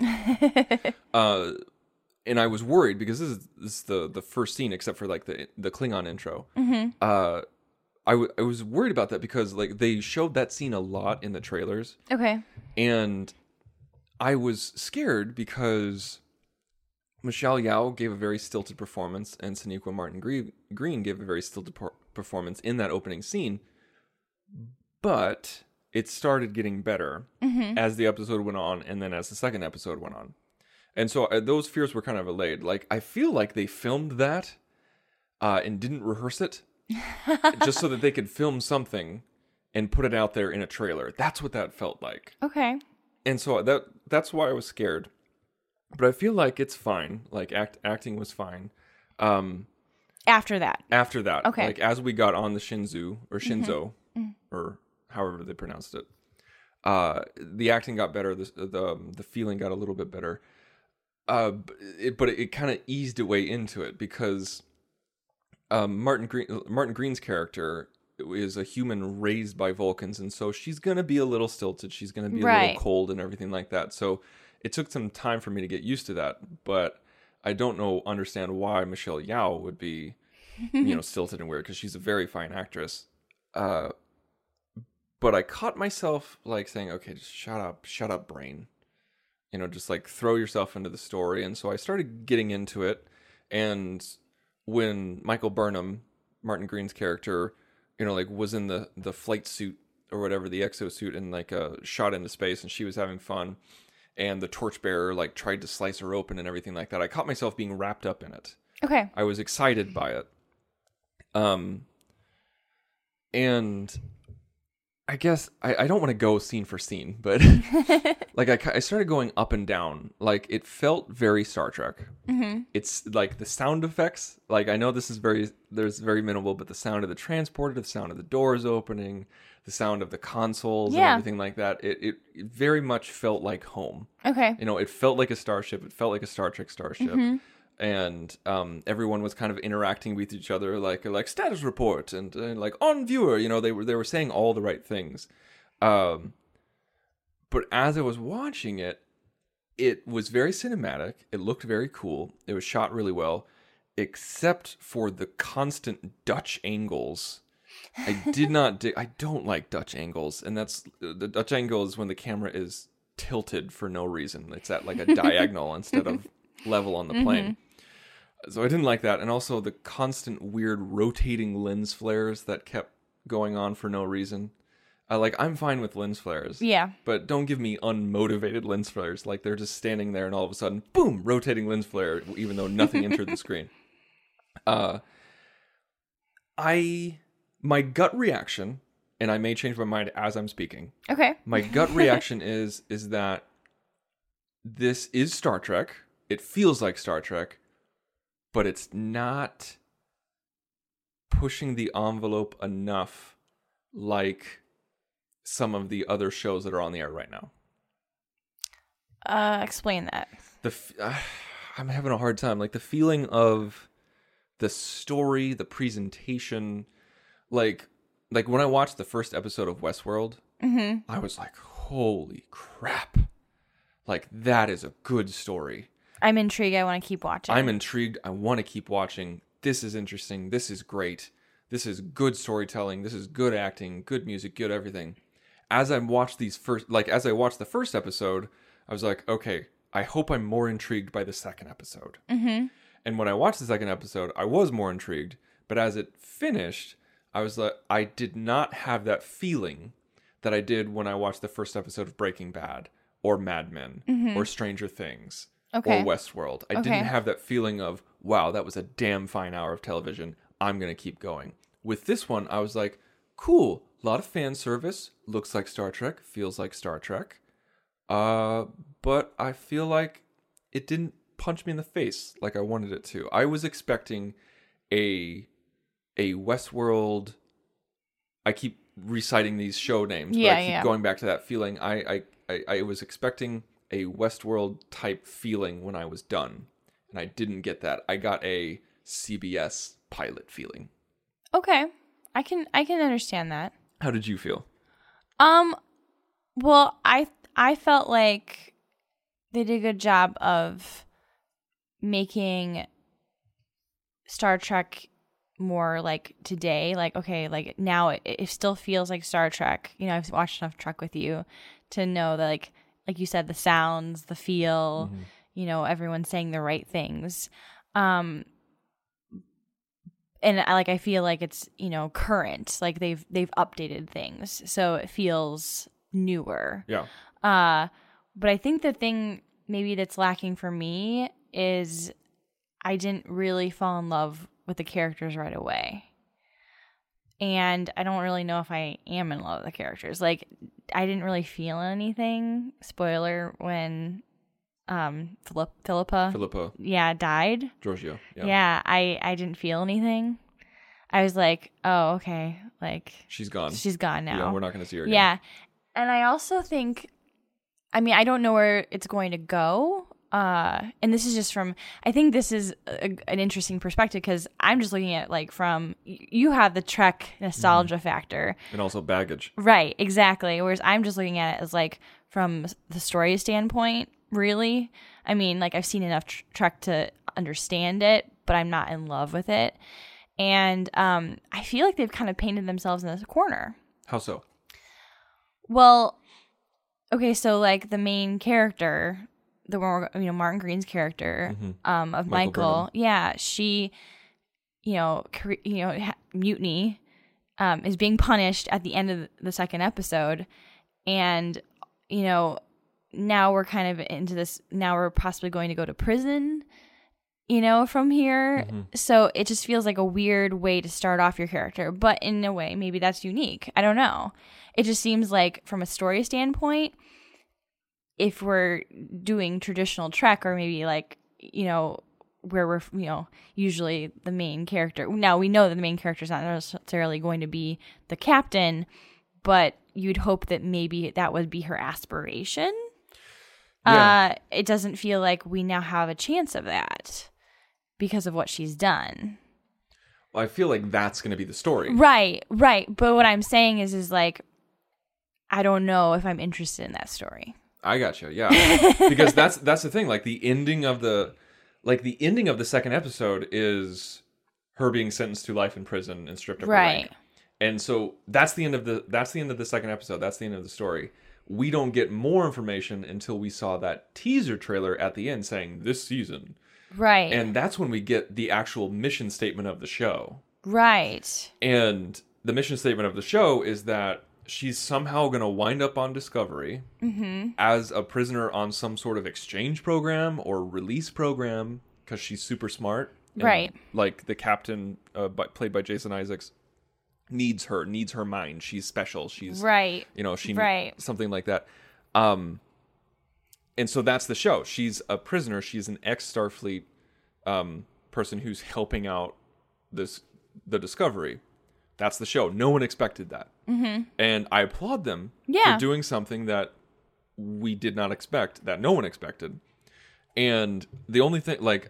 Speaker 7: And I was worried because this is the first scene, except for like the Klingon intro.
Speaker 4: Mm-hmm.
Speaker 7: I was worried about that because like they showed that scene a lot in the trailers,
Speaker 4: Okay.
Speaker 7: and I was scared because Michelle Yeoh gave a very stilted performance, and Sonequa Martin Green gave a very stilted performance in that opening scene. But it started getting better as the episode went on, and then as the second episode went on. And so those fears were kind of allayed. Like, I feel like they filmed that and didn't rehearse it just so that they could film something and put it out there in a trailer. That's what that felt like.
Speaker 4: Okay.
Speaker 7: And so that's why I was scared. But I feel like it's fine. Like, acting was fine.
Speaker 4: After that.
Speaker 7: After that.
Speaker 4: Okay.
Speaker 7: Like, as we got on the Shinzo, or however they pronounced it. The acting got better. The feeling got a little bit better. But it kind of eased its way into it because Martin Green's character is a human raised by Vulcans, and so she's gonna be a little stilted. She's gonna be a little cold and everything like that. So it took some time for me to get used to that. But I don't understand why Michelle Yeoh would be, stilted and weird, because she's a very fine actress. But I caught myself like saying, "Okay, just shut up, brain." Just like throw yourself into the story. And so I started getting into it. And when Michael Burnham, Martin Green's character, was in the flight suit or whatever, the exosuit, and like shot into space, and she was having fun, and the torchbearer like tried to slice her open and everything like that, I caught myself being wrapped up in it.
Speaker 4: Okay. I
Speaker 7: was excited by it. And I guess I don't want to go scene for scene, but like I started going up and down. Like it felt very Star Trek. Mm-hmm. It's like the sound effects. Like I know this is very minimal, but the sound of the transporter, the sound of the doors opening, the sound of the consoles and everything like that. It very much felt like home. Okay. It felt like a starship. It felt like a Star Trek starship. Mm-hmm. And everyone was kind of interacting with each other, like status report and like on viewer. They were saying all the right things. But as I was watching it, it was very cinematic. It looked very cool. It was shot really well, except for the constant Dutch angles. I don't like Dutch angles, and that's the Dutch angle is when the camera is tilted for no reason. It's at like a diagonal instead of level on the plane. Mm-hmm. So I didn't like that. And also the constant weird rotating lens flares that kept going on for no reason. I'm fine with lens flares. Yeah. But don't give me unmotivated lens flares. Like they're just standing there and all of a sudden, boom, rotating lens flare, even though nothing entered the screen. My gut reaction, and I may change my mind as I'm speaking. Okay. My gut reaction is that this is Star Trek. It feels like Star Trek. But it's not pushing the envelope enough like some of the other shows that are on the air right now.
Speaker 4: Explain that.
Speaker 7: I'm having a hard time. Like the feeling of the story, the presentation. Like when I watched the first episode of Westworld, mm-hmm. I was like, holy crap. Like that is a good story.
Speaker 4: I'm intrigued. I want to keep watching.
Speaker 7: I'm intrigued. I want to keep watching. This is interesting. This is great. This is good storytelling. This is good acting, good music, good everything. As I watched the first episode, I was like, okay, I hope I'm more intrigued by the second episode. Mm-hmm. And when I watched the second episode, I was more intrigued. But as it finished, I was like, I did not have that feeling that I did when I watched the first episode of Breaking Bad or Mad Men mm-hmm. or Stranger Things. Okay. Or Westworld. I didn't have that feeling of, wow, that was a damn fine hour of television. I'm going to keep going. With this one, I was like, cool. A lot of fan service. Looks like Star Trek. Feels like Star Trek. But I feel like it didn't punch me in the face like I wanted it to. I was expecting a Westworld. I keep reciting these show names, but I keep going back to that feeling. I was expecting a Westworld type feeling when I was done, and I didn't get that. I got a CBS pilot feeling.
Speaker 4: Okay, I can understand that.
Speaker 7: How did you feel?
Speaker 4: Well, I felt like they did a good job of making Star Trek more like today. Like, okay, like now it still feels like Star Trek. I've watched enough Trek with you to know that like you said, the sounds, the feel, mm-hmm. Everyone saying the right things. And I feel like it's, current, like they've updated things. So it feels newer. Yeah. But I think the thing maybe that's lacking for me is I didn't really fall in love with the characters right away. And I don't really know if I am in love with the characters. Like, I didn't really feel anything. Spoiler, when Philippa died.
Speaker 7: Giorgio.
Speaker 4: Yeah, I didn't feel anything. I was like, oh, okay. Like,
Speaker 7: she's gone.
Speaker 4: She's gone now.
Speaker 7: Yeah, we're not going to see her again.
Speaker 4: Yeah. And I also think, I mean, I don't know where it's going to go. And this is just from, I think this is an interesting perspective because I'm just looking at it like from, you have the Trek nostalgia factor.
Speaker 7: And also baggage.
Speaker 4: Right, exactly. Whereas I'm just looking at it as like from the story standpoint, really. I mean, like I've seen enough Trek to understand it, but I'm not in love with it. And I feel like they've kind of painted themselves in this corner.
Speaker 7: How so?
Speaker 4: Well, okay, so like the main character, the one, Martin Green's character of Michael, yeah, she, mutiny, is being punished at the end of the second episode, and now we're kind of into this. Now we're possibly going to go to prison, from here. So it just feels like a weird way to start off your character, but in a way, maybe that's unique. I don't know. It just seems like from a story standpoint, if we're doing traditional Trek or maybe like, where we're, usually the main character. Now we know that the main character is not necessarily going to be the captain, but you'd hope that maybe that would be her aspiration. Yeah. It doesn't feel like we now have a chance of that because of what she's done.
Speaker 7: Well, I feel like that's going to be the story.
Speaker 4: Right. But what I'm saying is like, I don't know if I'm interested in that story.
Speaker 7: I gotcha, yeah. Because that's the thing. Like the ending of the second episode is her being sentenced to life in prison and stripped of her rank. And so that's the end of the second episode. That's the end of the story. We don't get more information until we saw that teaser trailer at the end saying this season.
Speaker 4: Right.
Speaker 7: And that's when we get the actual mission statement of the show.
Speaker 4: Right.
Speaker 7: And the mission statement of the show is that she's somehow going to wind up on Discovery as a prisoner on some sort of exchange program or release program because she's super smart. And,
Speaker 4: right.
Speaker 7: Like the captain, played by Jason Isaacs, needs her mind. She's special. She's
Speaker 4: right.
Speaker 7: Something like that. And so that's the show. She's a prisoner. She's an ex-Starfleet person who's helping out the Discovery. That's the show. No one expected that. And I applaud them for doing something that we did not expect, that no one expected. And the only thing, like,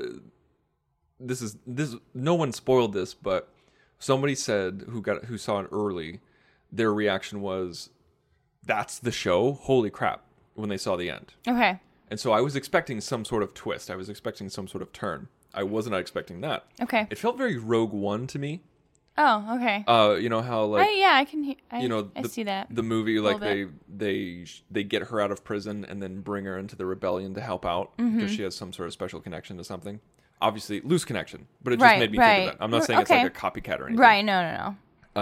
Speaker 7: no one spoiled this, but somebody said who saw it early, their reaction was, that's the show? Holy crap, when they saw the end. Okay. And so I was expecting some sort of twist. I was expecting some sort of turn. I wasn't expecting that. Okay. It felt very Rogue One to me.
Speaker 4: Oh, okay.
Speaker 7: You know how like
Speaker 4: I see that.
Speaker 7: The movie, like they get her out of prison and then bring her into the rebellion to help out because she has some sort of special connection to something. Obviously, loose connection, but it just made me think of that. I'm not saying it's like a copycat or anything.
Speaker 4: Right? No.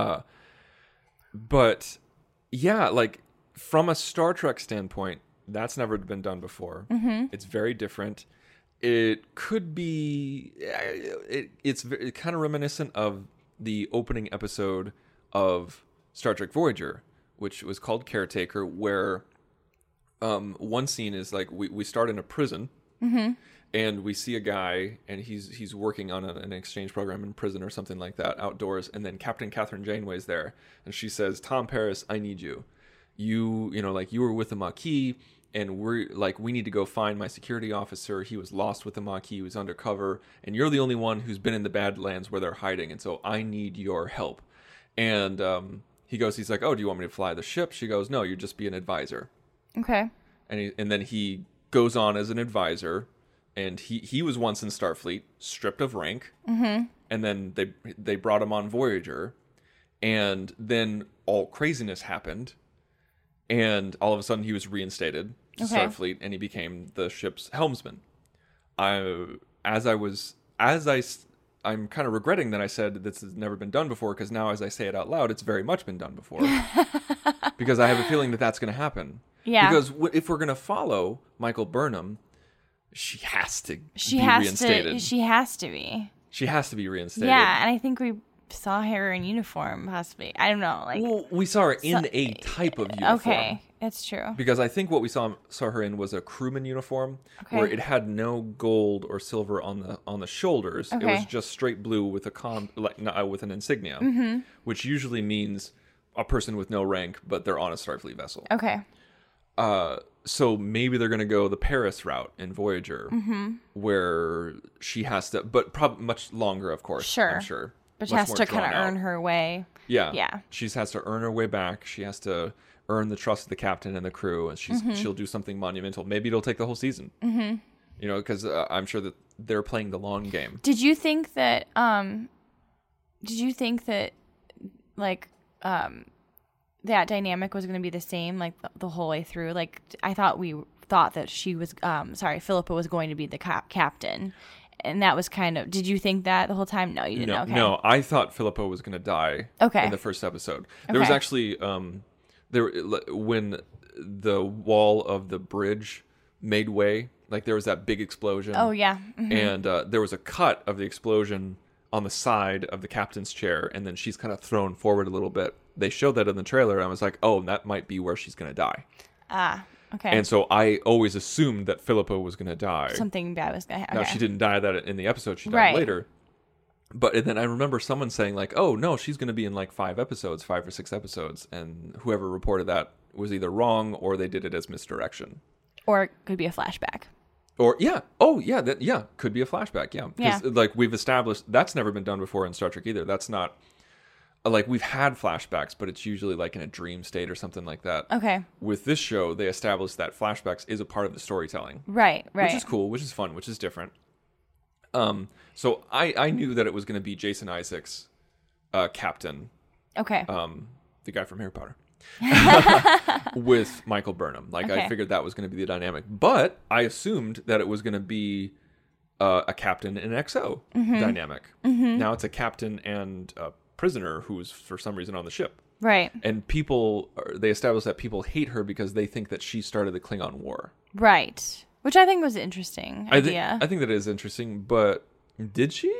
Speaker 7: But yeah, like from a Star Trek standpoint, that's never been done before. It's very different. It could be. It's kind of reminiscent of the opening episode of Star Trek Voyager, which was called Caretaker, where one scene is like we start in a prison and we see a guy and he's working on an exchange program in prison or something like that outdoors, and then Captain Catherine Janeway's there and she says, Tom Paris, I need you. You were with the Maquis and we need to go find my security officer. He was lost with the Maquis. He was undercover. And you're the only one who's been in the Badlands where they're hiding. And so I need your help. And he's like, oh, do you want me to fly the ship? She goes, no, you just be an advisor. Okay. And then he goes on as an advisor. And he was once in Starfleet, stripped of rank. And then they brought him on Voyager. And then all craziness happened. And all of a sudden he was reinstated to Starfleet and he became the ship's helmsman. I'm kind of regretting that I said this has never been done before, because now as I say it out loud, it's very much been done before. Because I have a feeling that that's going to happen. Yeah. Because if we're going to follow Michael Burnham, she has to be reinstated.
Speaker 4: She has to be.
Speaker 7: She has to be reinstated.
Speaker 4: Yeah, and I think we saw her in uniform, possibly. I don't know.
Speaker 7: Well, we saw her in a type of uniform.
Speaker 4: Okay, it's true.
Speaker 7: Because I think what we saw her in was a crewman uniform, where it had no gold or silver on the shoulders. Okay. It was just straight blue with with an insignia, which usually means a person with no rank, but they're on a Starfleet vessel.
Speaker 4: Okay.
Speaker 7: So maybe they're going to go the Paris route in Voyager, where she has to, but probably much longer, of course.
Speaker 4: Sure.
Speaker 7: I'm sure.
Speaker 4: But she
Speaker 7: Much
Speaker 4: has
Speaker 7: more
Speaker 4: to kind of
Speaker 7: drawn out.
Speaker 4: earn her way.
Speaker 7: Yeah. She has to earn her way back. She has to earn the trust of the captain and the crew, and she'll do something monumental. Maybe it'll take the whole season. Mm-hmm. You know, because I'm sure that they're playing the long game.
Speaker 4: Did you think that like that dynamic was going to be the same like the whole way through? Like I thought that she was Philippa was going to be the captain. And that was kind of, did you think that the whole time? No, you didn't. Okay.
Speaker 7: No, I thought Philippa was going to die in the first episode. There was actually, when the wall of the bridge made way, like there was that big explosion.
Speaker 4: Oh, yeah. Mm-hmm.
Speaker 7: And there was a cut of the explosion on the side of the captain's chair, and then she's kind of thrown forward a little bit. They showed that in the trailer, and I was like, oh, that might be where she's going to die.
Speaker 4: Okay.
Speaker 7: And so I always assumed that Philippa was going to die.
Speaker 4: Something bad was going to happen.
Speaker 7: Now, she didn't die that in the episode. She died later. But then I remember someone saying, like, oh, no, she's going to be in like 5 or 6 episodes. And whoever reported that was either wrong or they did it as misdirection.
Speaker 4: Or it could be a flashback.
Speaker 7: Or, yeah. Oh, yeah. Could be a flashback. Yeah.
Speaker 4: Yeah.
Speaker 7: Like, we've established that's never been done before in Star Trek either. That's not. Like, we've had flashbacks, but it's usually like in a dream state or something like that.
Speaker 4: Okay.
Speaker 7: With this show, they established that flashbacks is a part of the storytelling.
Speaker 4: Right.
Speaker 7: Which is cool, which is fun, which is different. So I knew that it was going to be Jason Isaacs, captain.
Speaker 4: Okay.
Speaker 7: The guy from Harry Potter. With Michael Burnham. Like, I figured that was going to be the dynamic. But I assumed that it was going to be a captain and XO dynamic. Mm-hmm. Now it's a captain and a prisoner who's for some reason on the ship.
Speaker 4: Right.
Speaker 7: And they established that people hate her because they think that she started the Klingon War.
Speaker 4: Right. Which I think was an interesting idea.
Speaker 7: I think that is interesting, but did she?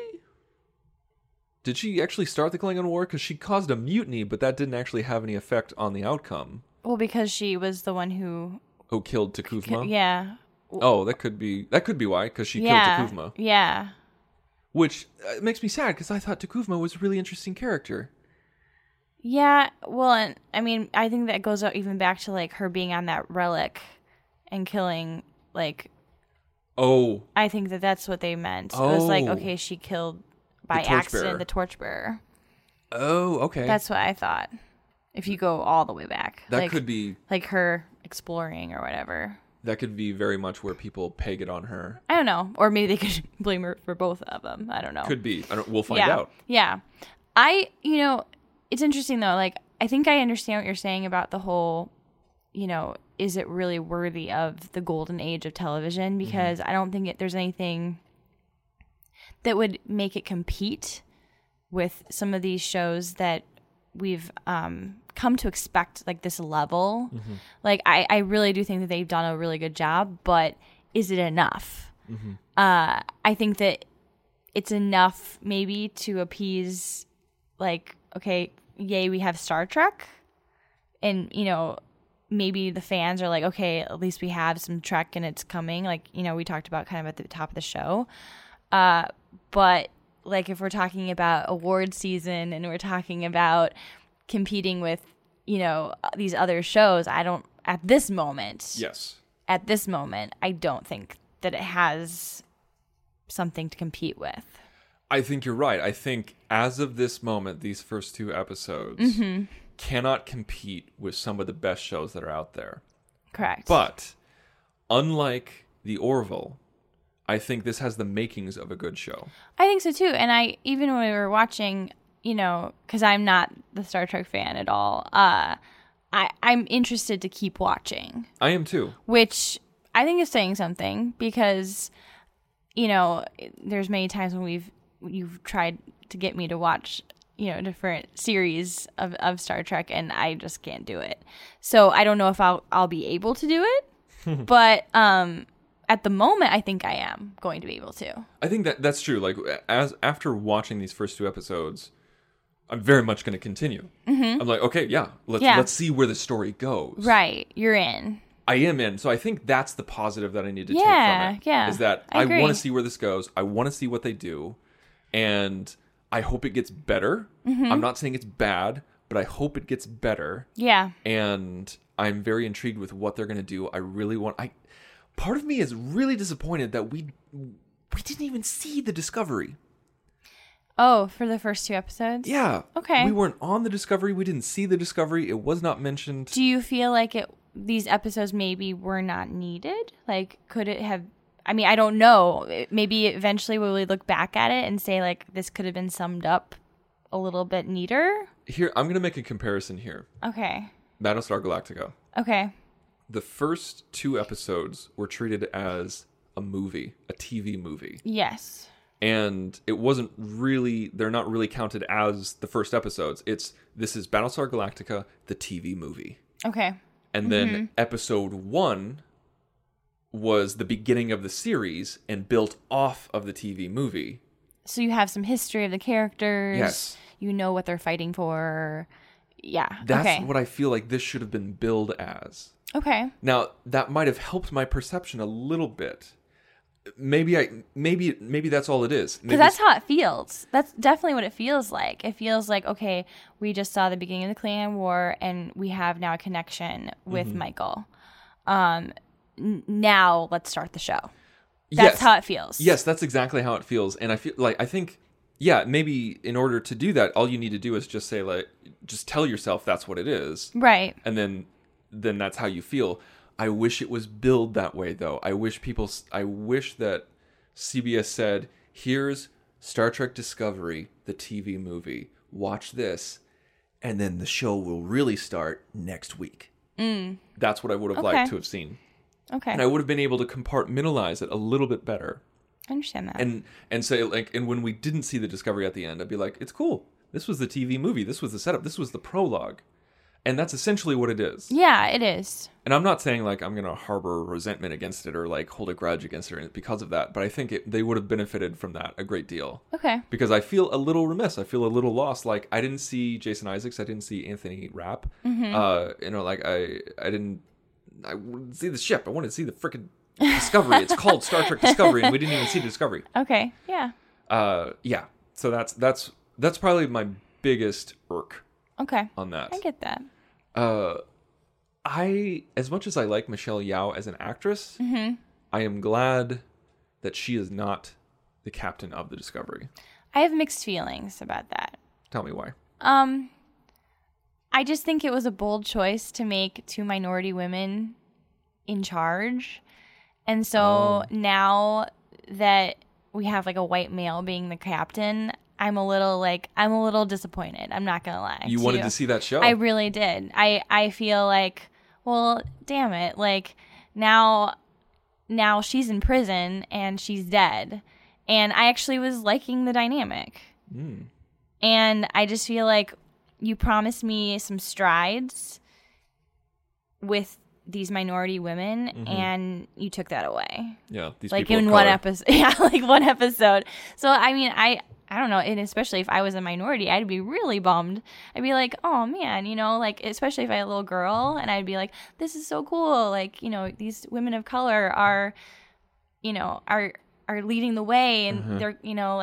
Speaker 7: Did she actually start the Klingon War? Because she caused a mutiny, but that didn't actually have any effect on the outcome.
Speaker 4: Well, because she was the one who
Speaker 7: killed T'Kuvma?
Speaker 4: Yeah.
Speaker 7: Oh, that could be why, because she killed T'Kuvma.
Speaker 4: Yeah.
Speaker 7: Which makes me sad, because I thought T'Kuvma was a really interesting character.
Speaker 4: Yeah, well, and I mean, I think that goes even back to like her being on that relic and killing, like.
Speaker 7: Oh.
Speaker 4: I think that's what they meant. Oh. It was like, okay, she killed by accident the torchbearer.
Speaker 7: Oh, okay.
Speaker 4: That's what I thought. If you go all the way back,
Speaker 7: that could be
Speaker 4: like her exploring or whatever.
Speaker 7: That could be very much where people peg it on her.
Speaker 4: I don't know. Or maybe they could blame her for both of them. I don't know.
Speaker 7: Could be. We'll find out.
Speaker 4: Yeah. It's interesting, though. Like, I think I understand what you're saying about the whole, is it really worthy of the golden age of television? Because I don't think there's anything that would make it compete with some of these shows that we've come to expect, like this level. Mm-hmm. Like I really do think that they've done a really good job, but is it enough? Mm-hmm. I think that it's enough maybe to appease, like, okay, yay, we have Star Trek, and maybe the fans are like, okay, at least we have some Trek and it's coming, like, we talked about kind of at the top of the show, but like if we're talking about award season and we're talking about competing with, these other shows, at this moment, I don't think that it has something to compete with.
Speaker 7: I think you're right. I think as of this moment, these first 2 episodes cannot compete with some of the best shows that are out there.
Speaker 4: Correct.
Speaker 7: But unlike The Orville, I think this has the makings of a good show.
Speaker 4: I think so too. And even when we were watching, because I'm not the Star Trek fan at all, I'm interested to keep watching.
Speaker 7: I am too.
Speaker 4: Which I think is saying something, because, there's many times when you've tried to get me to watch, different series of Star Trek, and I just can't do it. So I don't know if I'll be able to do it, but at the moment, I think I am going to be able to.
Speaker 7: I think that's true. Like, after watching these first 2 episodes, I'm very much going to continue. Mm-hmm. I'm like, okay, let's see where the story goes.
Speaker 4: Right, you're in.
Speaker 7: I am in. So I think that's the positive that I need to take from it.
Speaker 4: Yeah,
Speaker 7: is that I want to see where this goes. I want to see what they do. And I hope it gets better. Mm-hmm. I'm not saying it's bad, but I hope it gets better.
Speaker 4: Yeah.
Speaker 7: And I'm very intrigued with what they're going to do. Part of me is really disappointed that we didn't even see the Discovery.
Speaker 4: Oh, for the first 2 episodes?
Speaker 7: Yeah.
Speaker 4: Okay.
Speaker 7: We weren't on the Discovery. We didn't see the Discovery. It was not mentioned.
Speaker 4: Do you feel like these episodes maybe were not needed? Like, could it have... I mean, I don't know. Maybe eventually will we look back at it and say, like, this could have been summed up a little bit neater?
Speaker 7: Here, I'm going to make a comparison here.
Speaker 4: Okay.
Speaker 7: Battlestar Galactica.
Speaker 4: Okay.
Speaker 7: The first 2 episodes were treated as a movie, a TV movie.
Speaker 4: Yes.
Speaker 7: And it wasn't really, they're not really counted as the first episodes. This is Battlestar Galactica, the TV movie.
Speaker 4: Okay.
Speaker 7: And then episode 1 was the beginning of the series and built off of the TV movie.
Speaker 4: So you have some history of the characters.
Speaker 7: Yes.
Speaker 4: You know what they're fighting for. Yeah.
Speaker 7: That's what I feel like this should have been billed as.
Speaker 4: Okay.
Speaker 7: Now, that might have helped my perception a little bit. Maybe that's all it is.
Speaker 4: Because that's how it feels. That's definitely what it feels like. It feels like, okay, we just saw the beginning of the Klingon War, and we have now a connection with Michael. Now let's start the show. That's how it feels.
Speaker 7: Yes, that's exactly how it feels. And I think, maybe in order to do that, all you need to do is just say, like, just tell yourself that's what it is.
Speaker 4: Right.
Speaker 7: And then that's how you feel. I wish it was billed that way, though. I wish that CBS said, here's Star Trek Discovery, the TV movie. Watch this. And then the show will really start next week. That's what I would have liked to have seen.
Speaker 4: Okay.
Speaker 7: And I would have been able to compartmentalize it a little bit better.
Speaker 4: I understand that.
Speaker 7: And say, like, and when we didn't see the Discovery at the end, I'd be like, it's cool. This was the TV movie. This was the setup. This was the prologue. And that's essentially what it is.
Speaker 4: Yeah, it is.
Speaker 7: And I'm not saying, like, I'm going to harbor resentment against it or, like, hold a grudge against it because of that. But I think they would have benefited from that a great deal.
Speaker 4: Okay.
Speaker 7: Because I feel a little remiss. I feel a little lost. Like, I didn't see Jason Isaacs. I didn't see Anthony Rapp. Like, I didn't see the ship. I wanted to see the frickin' Discovery. It's called Star Trek Discovery, and we didn't even see Discovery.
Speaker 4: Okay, yeah.
Speaker 7: Yeah. So that's probably my biggest irk.
Speaker 4: Okay.
Speaker 7: On that.
Speaker 4: I get that.
Speaker 7: As much as I like Michelle Yeoh as an actress, I am glad that she is not the captain of the Discovery.
Speaker 4: I have mixed feelings about that.
Speaker 7: Tell me why.
Speaker 4: I just think it was a bold choice to make 2 minority women in charge. And so now that we have like a white male being the captain, I'm a little disappointed. I'm not going to lie.
Speaker 7: You wanted to see that show?
Speaker 4: I really did. I feel like, well, damn it. Like now she's in prison and she's dead. And I actually was liking the dynamic. And I just feel like you promised me some strides with these minority women, and you took that away.
Speaker 7: Yeah, these
Speaker 4: like
Speaker 7: people
Speaker 4: in one episode. Yeah, like one episode. So I mean, I don't know, and especially if I was a minority, I'd be really bummed. I'd be like, oh man, like especially if I had a little girl, and I'd be like, this is so cool. Like, these women of color are leading the way, and they're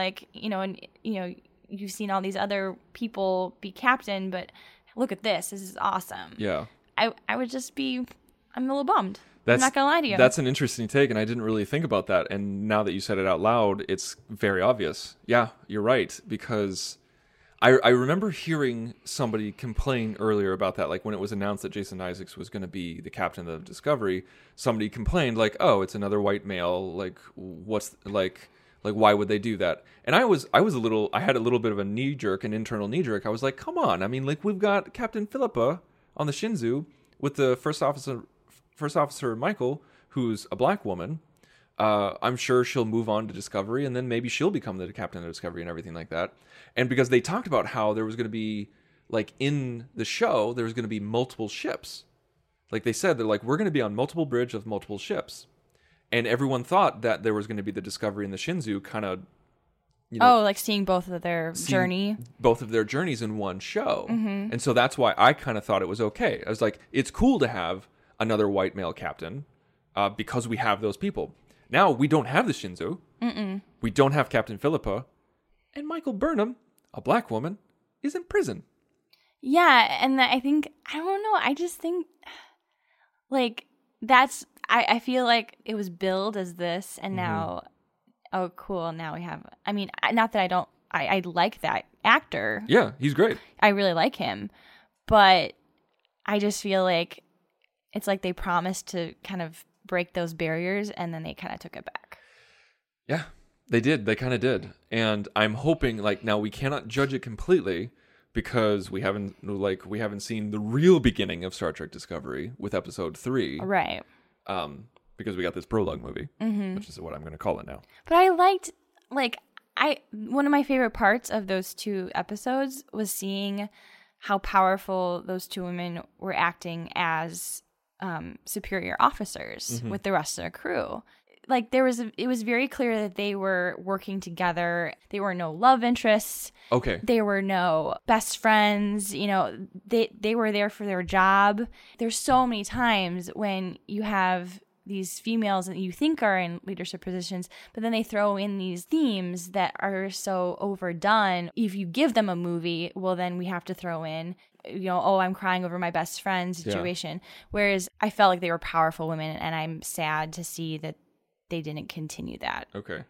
Speaker 4: you've seen all these other people be captain, but look at this. This is awesome.
Speaker 7: Yeah.
Speaker 4: I would just be, I'm a little bummed. I'm not going to lie to you.
Speaker 7: That's an interesting take, and I didn't really think about that. And now that you said it out loud, it's very obvious. Yeah, you're right. Because I remember hearing somebody complain earlier about that. Like when it was announced that Jason Isaacs was going to be the captain of Discovery, somebody complained like, oh, it's another white male. Like, what's like why would they do that? And I had a little bit of an internal knee jerk. I was like, come on. I mean, like we've got Captain Philippa on the Shinzu with the first officer Michael, who's a black woman. I'm sure she'll move on to Discovery, and then maybe she'll become the captain of Discovery and everything like that. And because they talked about how there was going to be, like in the show, there was going to be multiple ships. Like they said, they're like, we're going to be on multiple bridge of multiple ships. And everyone thought that there was going to be the Discovery and the Shinzu kind of,
Speaker 4: like seeing both of their
Speaker 7: journeys in one show. And so that's why I kind of thought it was okay. I was like, it's cool to have another white male captain because we have those people. Now we don't have the Shinzu. We don't have Captain Philippa. And Michael Burnham, a black woman, is in prison.
Speaker 4: Yeah, and I think, I don't know, I just think, like, that's, I feel like it was billed as this, and now, oh, cool, now we have, I mean, not that I like that actor.
Speaker 7: Yeah, he's great.
Speaker 4: I really like him, but I just feel like it's like they promised to kind of break those barriers, and then they kind of took it back.
Speaker 7: Yeah, they did. They kind of did. And I'm hoping, like, now we cannot judge it completely because we haven't seen the real beginning of Star Trek Discovery with episode 3.
Speaker 4: Right.
Speaker 7: Because we got this prologue movie, which is what I'm going to call it now.
Speaker 4: But I liked, like, one of my favorite parts of those 2 episodes was seeing how powerful those 2 women were acting as superior officers with the rest of the crew. Like, it was very clear that they were working together. There were no love interests.
Speaker 7: Okay.
Speaker 4: There were no best friends. You know, they were there for their job. There's so many times when you have these females that you think are in leadership positions, but then they throw in these themes that are so overdone. If you give them a movie, well, then we have to throw in, you know, oh, I'm crying over my best friend situation. Yeah. Whereas I felt like they were powerful women, and I'm sad to see that they didn't continue that.
Speaker 7: Okay.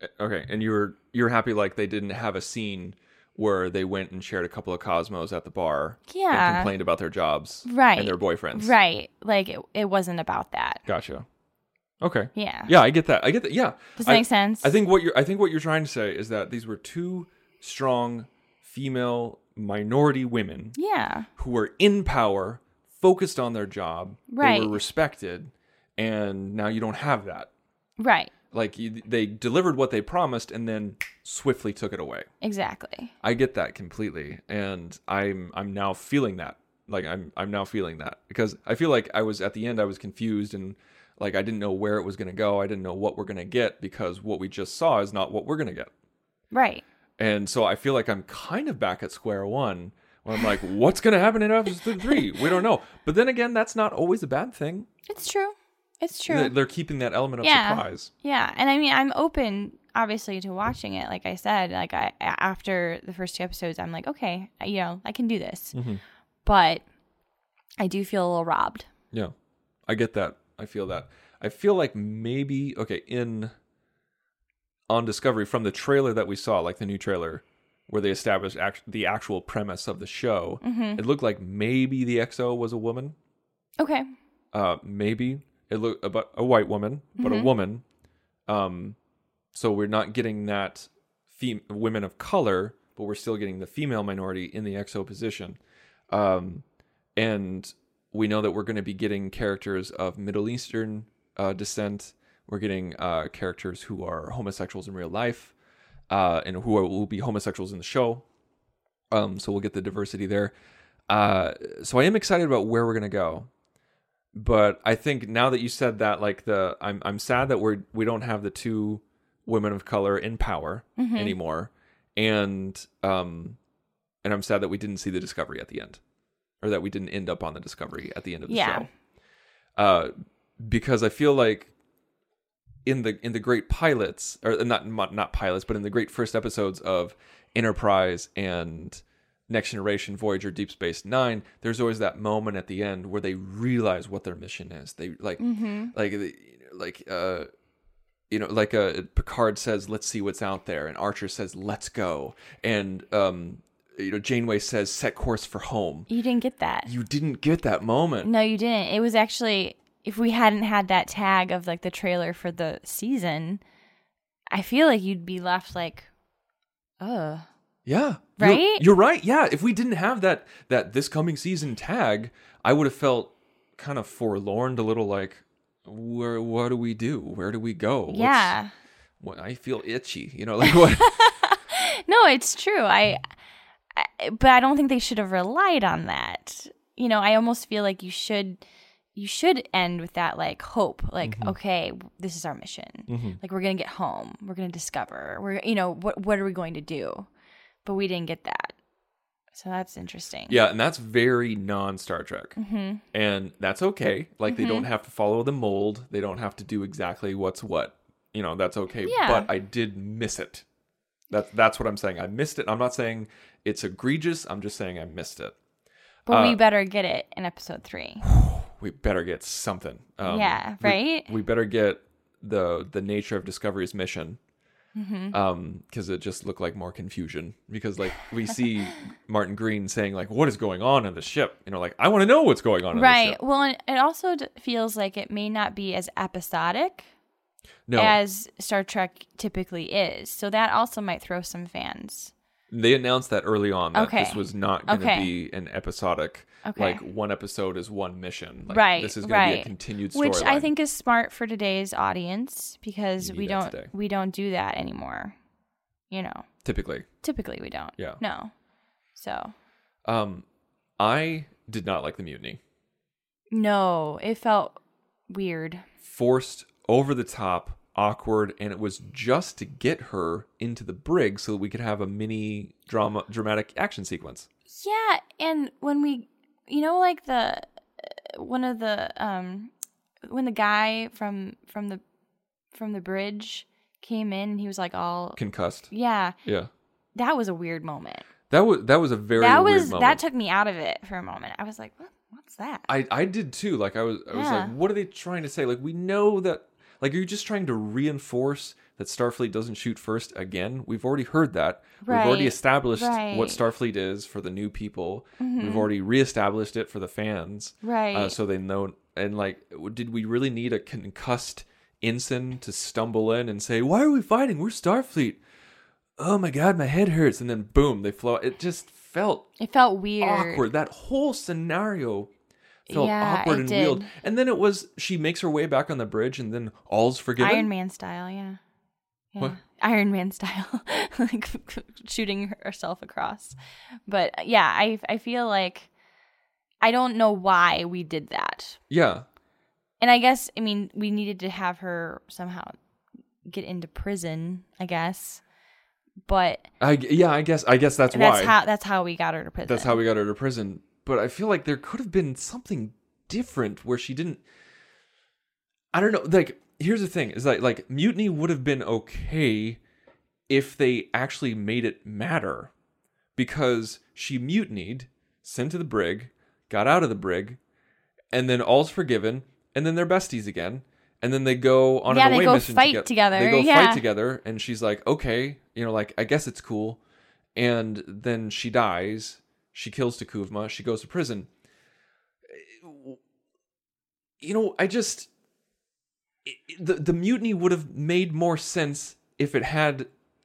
Speaker 7: And you're happy, like, they didn't have a scene where they went and shared a couple of Cosmos at the bar and complained about their jobs and their boyfriends. Right.
Speaker 4: Like, it wasn't about that.
Speaker 7: Gotcha. Okay.
Speaker 4: Yeah.
Speaker 7: Yeah, I get that. Yeah.
Speaker 4: Does that make sense?
Speaker 7: I think what you're trying to say is that these were 2 strong female minority women.
Speaker 4: Yeah.
Speaker 7: Who were in power, focused on their job.
Speaker 4: Right.
Speaker 7: They were respected, and now you don't have that.
Speaker 4: Right.
Speaker 7: Like, they delivered what they promised and then swiftly took it away.
Speaker 4: Exactly.
Speaker 7: I get that completely, and I'm now feeling that. Like, I'm now feeling that because I feel like at the end I was confused, and like I didn't know where it was going to go. I didn't know what we're going to get because what we just saw is not what we're going to get.
Speaker 4: Right.
Speaker 7: And so I feel like I'm kind of back at square one where I'm like, what's going to happen in episode 3? We don't know. But then again, that's not always a bad thing.
Speaker 4: It's true. It's true.
Speaker 7: They're keeping that element of surprise.
Speaker 4: Yeah. And I mean, I'm open, obviously, to watching it. Like I said, like after the first 2 episodes, I'm like, okay, you know, I can do this. Mm-hmm. But I do feel a little robbed.
Speaker 7: Yeah. I get that. I feel that. I feel like maybe, okay, on Discovery, from the trailer that we saw, like the new trailer, where they established the actual premise of the show, it looked like maybe the XO was a woman.
Speaker 4: Okay.
Speaker 7: Maybe. It looked about a white woman, but a woman. So we're not getting that women of color, but we're still getting the female minority in the XO position. And we know that we're going to be getting characters of Middle Eastern descent. We're getting characters who are homosexuals in real life, and who will be homosexuals in the show. So we'll get the diversity there. So I am excited about where we're going to go. But I think now that you said that, like I'm sad that we don't have the 2 women of color in power anymore, and I'm sad that we didn't see the Discovery at the end, or that we didn't end up on the Discovery at the end of the show. Because I feel like in the great pilots, or not pilots, but in the great first episodes of Enterprise and Next Generation, Voyager, Deep Space Nine, there's always that moment at the end where they realize what their mission is. They Picard says, "Let's see what's out there," and Archer says, "Let's go," and Janeway says, "Set course for home."
Speaker 4: You didn't get that.
Speaker 7: You didn't get that moment.
Speaker 4: No, you didn't. It was actually, if we hadn't had that tag of like the trailer for the season, I feel like you'd be left like, ugh.
Speaker 7: Yeah.
Speaker 4: Right?
Speaker 7: You're right. Yeah. If we didn't have that this coming season tag, I would have felt kind of forlorn, a little like, what do we do? Where do we go?
Speaker 4: Yeah.
Speaker 7: I feel itchy, like what?
Speaker 4: No, it's true. But I don't think they should have relied on that. I almost feel like you should end with that like hope, like, okay, this is our mission. Like, we're going to get home. We're going to discover. What are we going to do? But we didn't get that. So that's interesting.
Speaker 7: Yeah, and that's very non-Star Trek. And that's okay. Like, they don't have to follow the mold. They don't have to do exactly what's what. That's okay.
Speaker 4: Yeah.
Speaker 7: But I did miss it. That's what I'm saying. I missed it. I'm not saying it's egregious. I'm just saying I missed it.
Speaker 4: But we better get it in episode 3.
Speaker 7: We better get something.
Speaker 4: Yeah, right?
Speaker 7: We better get the nature of Discovery's mission.
Speaker 4: Mm-hmm.
Speaker 7: Because it just looked like more confusion. Because like we see Martin Green saying like, "What is going on in the ship?" You know, like I want to know what's going on in the ship.
Speaker 4: Right. Well, and it also feels like it may not be as episodic
Speaker 7: No,
Speaker 4: as Star Trek typically is. So that also might throw some fans.
Speaker 7: they announced that early on that
Speaker 4: Okay.
Speaker 7: this was not going to
Speaker 4: Okay.
Speaker 7: be an episodic.
Speaker 4: Okay.
Speaker 7: Like one episode is one mission. Like,
Speaker 4: Right.
Speaker 7: This is going to be a
Speaker 4: right.
Speaker 7: continued storyline.
Speaker 4: Which I think is smart for today's audience because
Speaker 7: You need
Speaker 4: we
Speaker 7: that
Speaker 4: don't
Speaker 7: today.
Speaker 4: we don't do that anymore. You know,
Speaker 7: typically.
Speaker 4: typically we don't.
Speaker 7: Yeah.
Speaker 4: No. So
Speaker 7: I did not like the mutiny.
Speaker 4: no, it felt weird.
Speaker 7: Forced, over the top, awkward, and it was just to get her into the brig so that we could have a mini dramatic action sequence.
Speaker 4: Yeah, and when we, you know, like the one of the when the guy from the bridge came in and he was like all
Speaker 7: Concussed.
Speaker 4: yeah,
Speaker 7: Yeah.
Speaker 4: that was a weird moment.
Speaker 7: That was a very weird moment.
Speaker 4: That took me out of it for a moment. I was like, what's that?
Speaker 7: I did too. Like I was
Speaker 4: Yeah.
Speaker 7: like, what are they trying to say? Like we know that. Like, are you just trying to reinforce that Starfleet doesn't shoot first again? We've already heard that.
Speaker 4: Right.
Speaker 7: We've already established
Speaker 4: Right.
Speaker 7: what Starfleet is for the new people.
Speaker 4: Mhm.
Speaker 7: We've already reestablished it for the fans.
Speaker 4: Right.
Speaker 7: So they know. And like, did we really need a concussed ensign to stumble in and say, "Why are we fighting? We're Starfleet." Oh my God, my head hurts. And then boom, they flow. It just felt
Speaker 4: It felt weird.
Speaker 7: awkward. That whole scenario felt
Speaker 4: Yeah,
Speaker 7: awkward
Speaker 4: it
Speaker 7: and
Speaker 4: did.
Speaker 7: weird. And then it was she makes her way back on the bridge, and then all's forgiven.
Speaker 4: Iron Man style, yeah. Yeah.
Speaker 7: What?
Speaker 4: Iron Man style, like shooting herself across. But yeah, I feel like I don't know why we did that.
Speaker 7: Yeah,
Speaker 4: And I guess we needed to have her somehow get into prison, I guess. But
Speaker 7: I guess that's why.
Speaker 4: That's how we got her to prison.
Speaker 7: That's how we got her to prison. But I feel like there could have been something different where she didn't. I don't know. Like, here's the thing: is like mutiny would have been okay if they actually made it matter, because she mutinied, sent to the brig, got out of the brig, and then all's forgiven, and then they're besties again. And then they go on an away mission
Speaker 4: together.
Speaker 7: They go
Speaker 4: yeah.
Speaker 7: fight together, and she's like, okay, like, I guess it's cool. And then she dies. She kills T'Kuvma. She goes to prison. The mutiny would have made more sense if it had...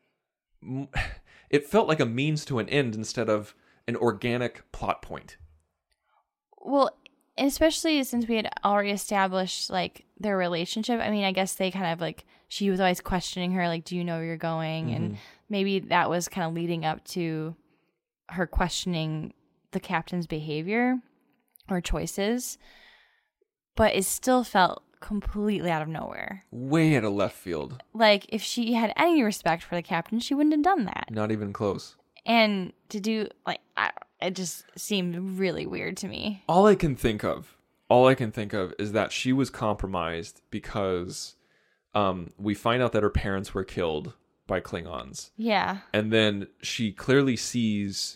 Speaker 7: It felt like a means to an end instead of an organic plot point.
Speaker 4: Well, especially since we had already established like their relationship. I mean, I guess they kind of like, she was always questioning her, like, do you know where you're going?
Speaker 7: Mm-hmm.
Speaker 4: And maybe that was kind of leading up to her questioning the captain's behavior or choices. But it still felt completely out of nowhere.
Speaker 7: Way out of left field.
Speaker 4: Like, if she had any respect for the captain, she wouldn't have done that.
Speaker 7: Not even close.
Speaker 4: And to do, like, it just seemed really weird to me.
Speaker 7: All I can think of is that she was compromised because we find out that her parents were killed by Klingons.
Speaker 4: Yeah.
Speaker 7: And then she clearly sees,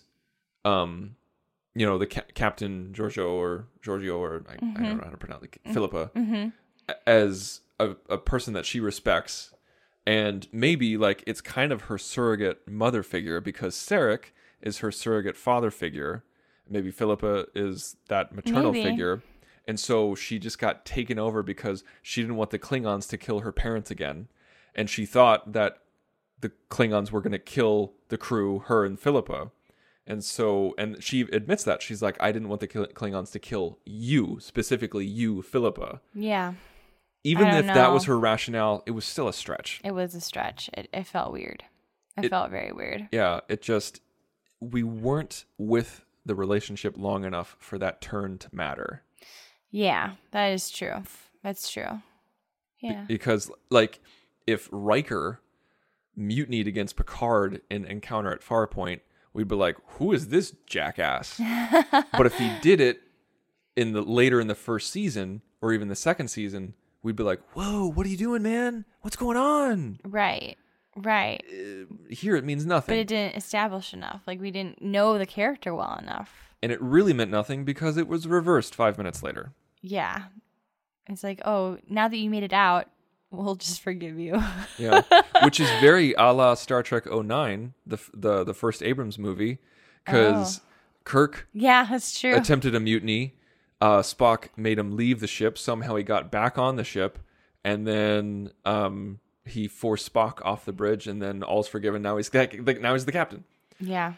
Speaker 7: the Captain Giorgio, or I don't know how to pronounce it, Philippa, as a person that she respects. And maybe like it's kind of her surrogate mother figure, because Sarek is her surrogate father figure. Maybe Philippa is that maternal figure. And so she just got taken over because she didn't want the Klingons to kill her parents again. And she thought that the Klingons were going to kill the crew, her and Philippa. And she admits that. She's like, I didn't want the Klingons to kill you, specifically you, Philippa.
Speaker 4: Yeah.
Speaker 7: Even if that was her rationale, it was still a stretch.
Speaker 4: It was a stretch. It felt weird. It felt very weird.
Speaker 7: Yeah, we weren't with the relationship long enough for that turn to matter.
Speaker 4: Yeah, that is true. That's true. Yeah.
Speaker 7: Because, like, if Riker mutinied against Picard in Encounter at Farpoint, we'd be like, who is this jackass? But if he did it later in the first season, or even the second season, we'd be like, whoa, what are you doing, man? What's going on?
Speaker 4: Right.
Speaker 7: Here it means nothing.
Speaker 4: But it didn't establish enough. Like, we didn't know the character well enough.
Speaker 7: And it really meant nothing because it was reversed 5 minutes later.
Speaker 4: Yeah. It's like, oh, now that you made it out, we'll just forgive you.
Speaker 7: Yeah, which is very a la Star Trek 09, the first Abrams movie, because Kirk
Speaker 4: that's true.
Speaker 7: attempted a mutiny. Spock made him leave the ship. Somehow he got back on the ship, and then he forced Spock off the bridge, and then all's forgiven. Now he's the captain.
Speaker 4: Yeah.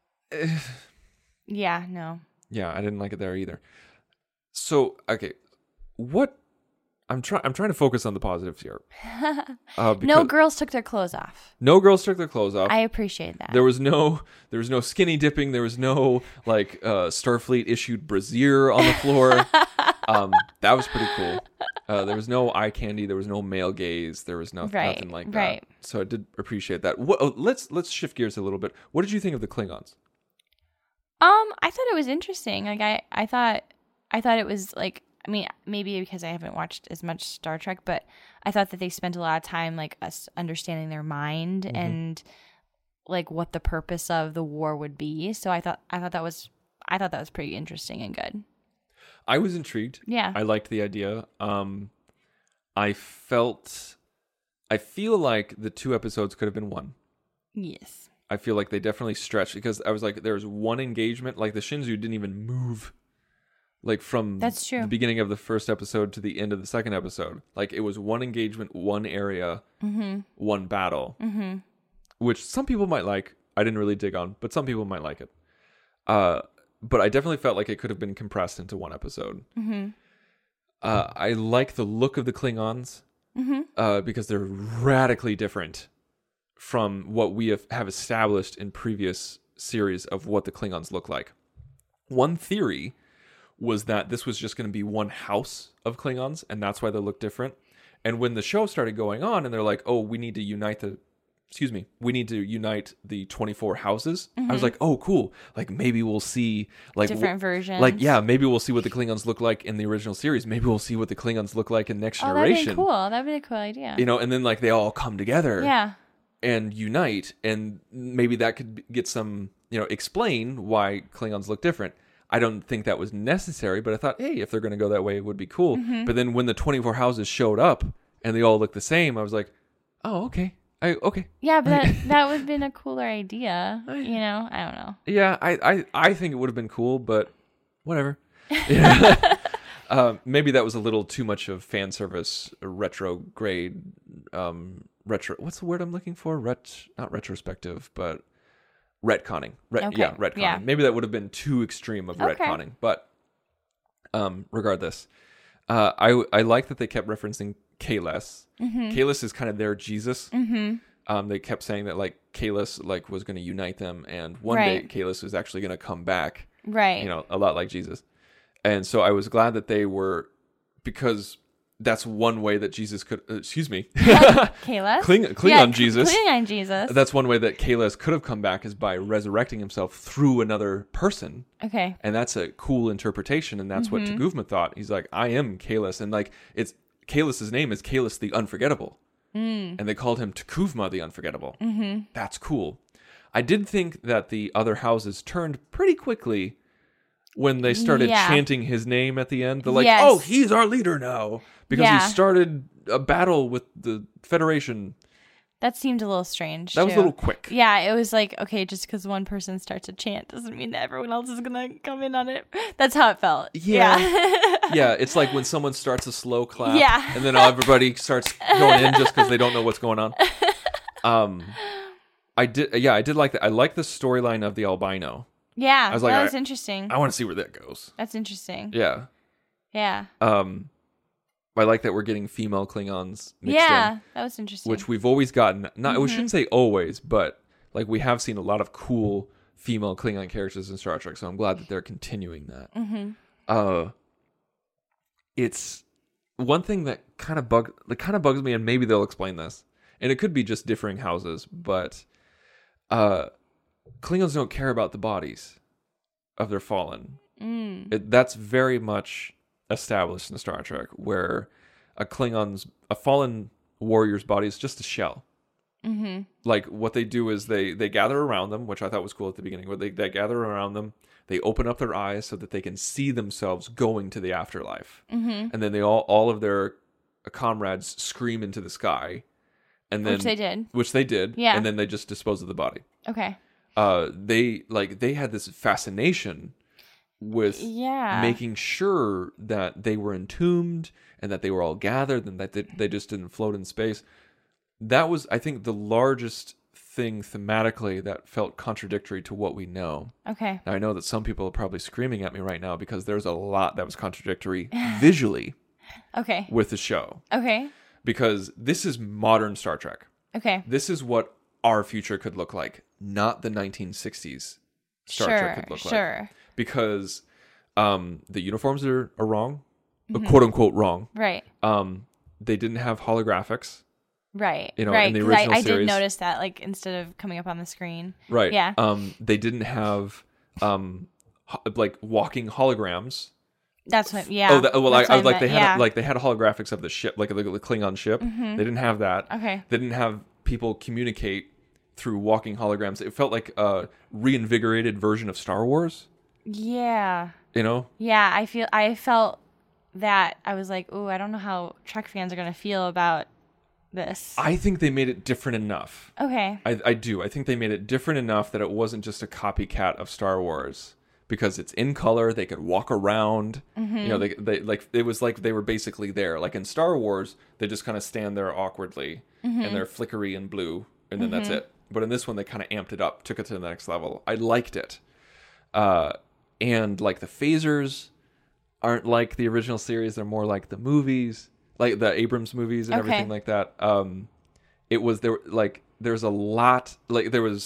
Speaker 4: Yeah, no.
Speaker 7: Yeah, I didn't like it there either. So, okay, what... I'm trying to focus on the positives here.
Speaker 4: No girls took their clothes off.
Speaker 7: No girls took their clothes off.
Speaker 4: I appreciate that.
Speaker 7: There was no skinny dipping. There was no like Starfleet issued brassiere on the floor. That was pretty cool. There was no eye candy. There was no male gaze. There was nothing like that.
Speaker 4: Right.
Speaker 7: So I did appreciate that. Let's shift gears a little bit. What did you think of the Klingons?
Speaker 4: I thought it was interesting. Like I thought it was like, I mean, maybe because I haven't watched as much Star Trek, but I thought that they spent a lot of time like us understanding their mind and like what the purpose of the war would be. So I thought that was pretty interesting and good.
Speaker 7: I was intrigued.
Speaker 4: Yeah.
Speaker 7: I liked the idea. I feel like the 2 episodes could have been 1.
Speaker 4: Yes.
Speaker 7: I feel like they definitely stretched because I was like, there was one engagement, like the Shinzu didn't even move. Like from
Speaker 4: That's true.
Speaker 7: the beginning of the first episode to the end of the second episode. Like it was one engagement, one area, one battle. Mm-hmm. Which some people might like. I didn't really dig on, but some people might like it. But I definitely felt like it could have been compressed into 1 episode. Mm-hmm. I like the look of the Klingons because they're radically different from what we have established in previous series of what the Klingons look like. One theory was that this was just going to be one house of Klingons, and that's why they look different. And when the show started going on, and they're like, "Oh, we need to unite the 24 houses." I was like, "Oh, cool! Like maybe we'll see like
Speaker 4: different versions.
Speaker 7: Like maybe we'll see what the Klingons look like in the original series. Maybe we'll see what the Klingons look like in Next Generation."
Speaker 4: That'd be cool. That'd be a cool idea.
Speaker 7: You know, and then like they all come together,
Speaker 4: and
Speaker 7: unite, and maybe that could get some, explain why Klingons look different. I don't think that was necessary, but I thought, hey, if they're going to go that way, it would be cool. But then when the 24 houses showed up and they all looked the same, I was like, oh, okay. Okay.
Speaker 4: Yeah, but that would have been a cooler idea. I don't know.
Speaker 7: Yeah, I think it would have been cool, but whatever. Maybe that was a little too much of fan service, retrograde, what's the word I'm looking for? Not retrospective, but retconning. Retconning.
Speaker 4: Yeah.
Speaker 7: Maybe that would have been too extreme of retconning, but regardless, I like that they kept referencing Kahless. Kahless is kind of their Jesus. They kept saying that like Kahless like was going to unite them, and one day Kahless was actually going to come back.
Speaker 4: Right.
Speaker 7: A lot like Jesus. And so I was glad that they were, because that's one way that Jesus could,
Speaker 4: Kahless?
Speaker 7: Klingon Jesus.
Speaker 4: Klingon Jesus.
Speaker 7: That's one way that Kahless could have come back, is by resurrecting himself through another person.
Speaker 4: Okay.
Speaker 7: And that's a cool interpretation, and that's what Taguvma thought. He's like, I am Kahless, and like Kahless's name is Kahless the Unforgettable. And they called him Taguvma the Unforgettable. That's cool. I did think that the other houses turned pretty quickly when they started chanting his name at the end. They're like, oh, he's our leader now, because he started a battle with the Federation.
Speaker 4: That seemed a little strange.
Speaker 7: That was a little quick.
Speaker 4: Yeah, it was like, okay, just because one person starts a chant doesn't mean that everyone else is going to come in on it. That's how it felt.
Speaker 7: Yeah. Yeah, it's like when someone starts a slow clap, and then everybody starts going in just because they don't know what's going on. I did like that. I like the storyline of the albino.
Speaker 4: Yeah,
Speaker 7: I was like,
Speaker 4: that was interesting.
Speaker 7: I want to see where that goes.
Speaker 4: That's interesting.
Speaker 7: Yeah.
Speaker 4: Yeah.
Speaker 7: I like that we're getting female Klingons mixed in.
Speaker 4: Yeah, that was interesting.
Speaker 7: Which we've always gotten. We shouldn't say always, but like we have seen a lot of cool female Klingon characters in Star Trek, so I'm glad that they're continuing that. It's one thing that kind of bugs me, and maybe they'll explain this, and it could be just differing houses, but Klingons don't care about the bodies of their fallen. That's very much established in Star Trek, where a fallen warrior's body is just a shell. Like what they do is they gather around them, which I thought was cool at the beginning. Where they gather around them, they open up their eyes so that they can see themselves going to the afterlife, and then they all of their comrades scream into the sky, and then which they did,
Speaker 4: yeah,
Speaker 7: and then they just dispose of the body.
Speaker 4: Okay.
Speaker 7: They had this fascination with making sure that they were entombed and that they were all gathered and that they just didn't float in space. That was, I think, the largest thing thematically that felt contradictory to what we know.
Speaker 4: Okay.
Speaker 7: Now, I know that some people are probably screaming at me right now because there's a lot that was contradictory visually with the show.
Speaker 4: Okay.
Speaker 7: Because this is modern Star Trek.
Speaker 4: Okay.
Speaker 7: This is what our future could look like, not the 1960s Star Trek could look like. Sure. Because the uniforms are wrong, quote unquote wrong.
Speaker 4: Right.
Speaker 7: They didn't have holographics.
Speaker 4: Right.
Speaker 7: You know,
Speaker 4: right.
Speaker 7: in the original
Speaker 4: I
Speaker 7: series.
Speaker 4: did notice that, like, instead of coming up on the screen.
Speaker 7: Right.
Speaker 4: Yeah.
Speaker 7: They didn't have like walking holograms.
Speaker 4: That's what. Yeah.
Speaker 7: Oh, they had
Speaker 4: yeah.
Speaker 7: like they had holographics of the ship, like the Klingon ship. They didn't have that.
Speaker 4: Okay.
Speaker 7: They didn't have people communicate through walking holograms. It felt like a reinvigorated version of Star Wars.
Speaker 4: Yeah.
Speaker 7: You know?
Speaker 4: Yeah, I felt that. I was like, ooh, I don't know how Trek fans are going to feel about this.
Speaker 7: I think they made it different enough.
Speaker 4: Okay.
Speaker 7: I do. I think they made it different enough that it wasn't just a copycat of Star Wars because it's in color. They could walk around. You know, they like it was like they were basically there. Like in Star Wars, they just kind of stand there awkwardly and they're flickery and blue, and then that's it. But in this one, they kind of amped it up, took it to the next level. I liked it. And like the phasers aren't like the original series. They're more like the movies, like the Abrams movies and everything like that. There's a lot, like there was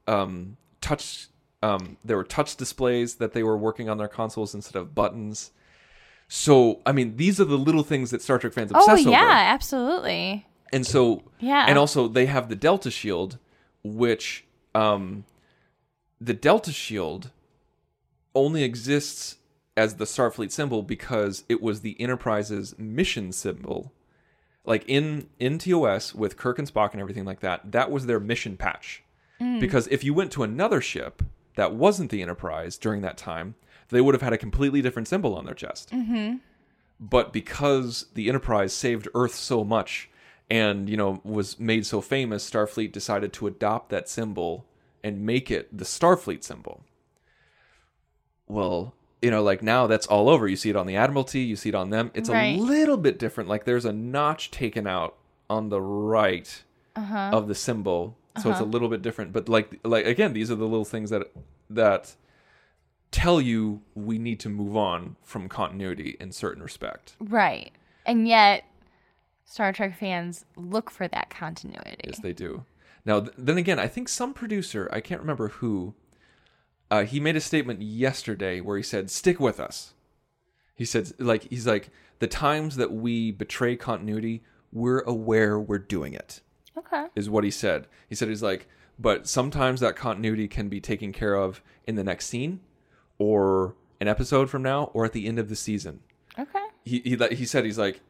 Speaker 7: there were touch displays that they were working on their consoles instead of buttons. So, I mean, these are the little things that Star Trek fans obsess over.
Speaker 4: Oh, yeah, absolutely.
Speaker 7: And so,
Speaker 4: yeah.
Speaker 7: And also they have the Delta Shield, which the Delta Shield only exists as the Starfleet symbol because it was the Enterprise's mission symbol. Like in TOS with Kirk and Spock and everything like that, that was their mission patch. Because if you went to another ship that wasn't the Enterprise during that time, they would have had a completely different symbol on their chest. But because the Enterprise saved Earth so much and, you know, was made so famous, Starfleet decided to adopt that symbol and make it the Starfleet symbol. Well, you know, like now that's all over. You see it on the Admiralty, you see it on them. It's a little bit different. Like there's a notch taken out on the right of the symbol. So it's a little bit different. But like again, these are the little things that tell you we need to move on from continuity in certain respect.
Speaker 4: Right. And yet Star Trek fans look for that continuity.
Speaker 7: Yes, they do. Now, then again, I think some producer, I can't remember who, he made a statement yesterday where he said, stick with us. He said, he's like, the times that we betray continuity, we're aware we're doing it.
Speaker 4: Okay.
Speaker 7: Is what he said. He said, he's like, but sometimes that continuity can be taken care of in the next scene or an episode from now or at the end of the season.
Speaker 4: Okay.
Speaker 7: He said,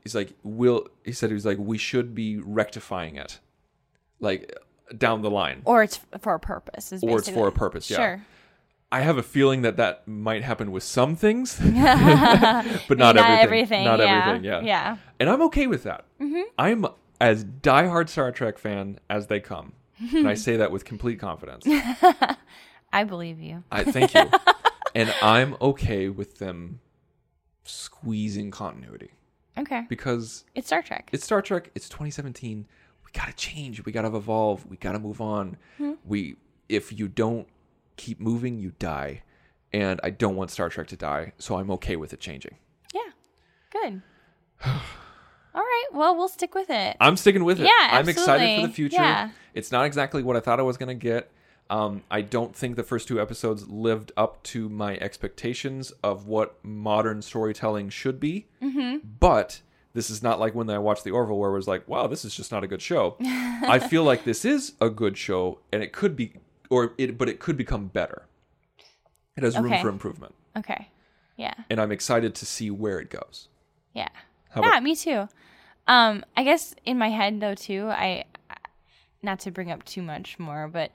Speaker 7: we should be rectifying it. Like down the line.
Speaker 4: Or it's for a purpose.
Speaker 7: Or it's for a purpose, yeah.
Speaker 4: Sure.
Speaker 7: I have a feeling that might happen with some things, but not everything. Not everything, yeah.
Speaker 4: Yeah.
Speaker 7: And I'm okay with that. I'm as diehard Star Trek fan as they come. And I say that with complete confidence.
Speaker 4: I believe you.
Speaker 7: Thank you. And I'm okay with them squeezing continuity.
Speaker 4: Okay.
Speaker 7: Because
Speaker 4: it's Star Trek.
Speaker 7: It's Star Trek. It's 2017. We got to change. We got to evolve. We got to move on. If you don't keep moving, you die. And I don't want Star Trek to die, so I'm okay with it changing.
Speaker 4: Yeah. Good. All right. Well, we'll stick with it.
Speaker 7: I'm sticking with it.
Speaker 4: Yeah,
Speaker 7: I'm excited for the future.
Speaker 4: Yeah.
Speaker 7: It's not exactly what I thought I was going to get. I don't think the first two episodes lived up to my expectations of what modern storytelling should be. But this is not like when I watched The Orville where it was like, wow, this is just not a good show. I feel like this is a good show and it could be, but it could become better. It has room for improvement.
Speaker 4: Okay. Yeah.
Speaker 7: And I'm excited to see where it goes.
Speaker 4: Yeah. Yeah, me too. I guess in my head though too, not to bring up too much more, but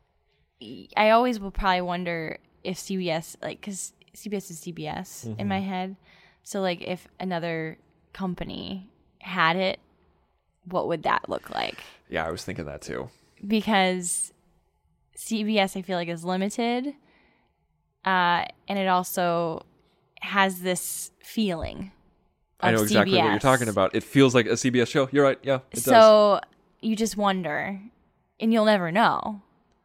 Speaker 4: I always will probably wonder if CBS, like, because CBS is CBS in my head. So, like, if another company had it, what would that look like?
Speaker 7: Yeah, I was thinking that too.
Speaker 4: Because CBS, I feel like, is limited. And it also has this feeling of
Speaker 7: I know exactly
Speaker 4: CBS.
Speaker 7: what you're talking about. It feels like a CBS show. You're right. Yeah, it does.
Speaker 4: So you just wonder, and you'll never know.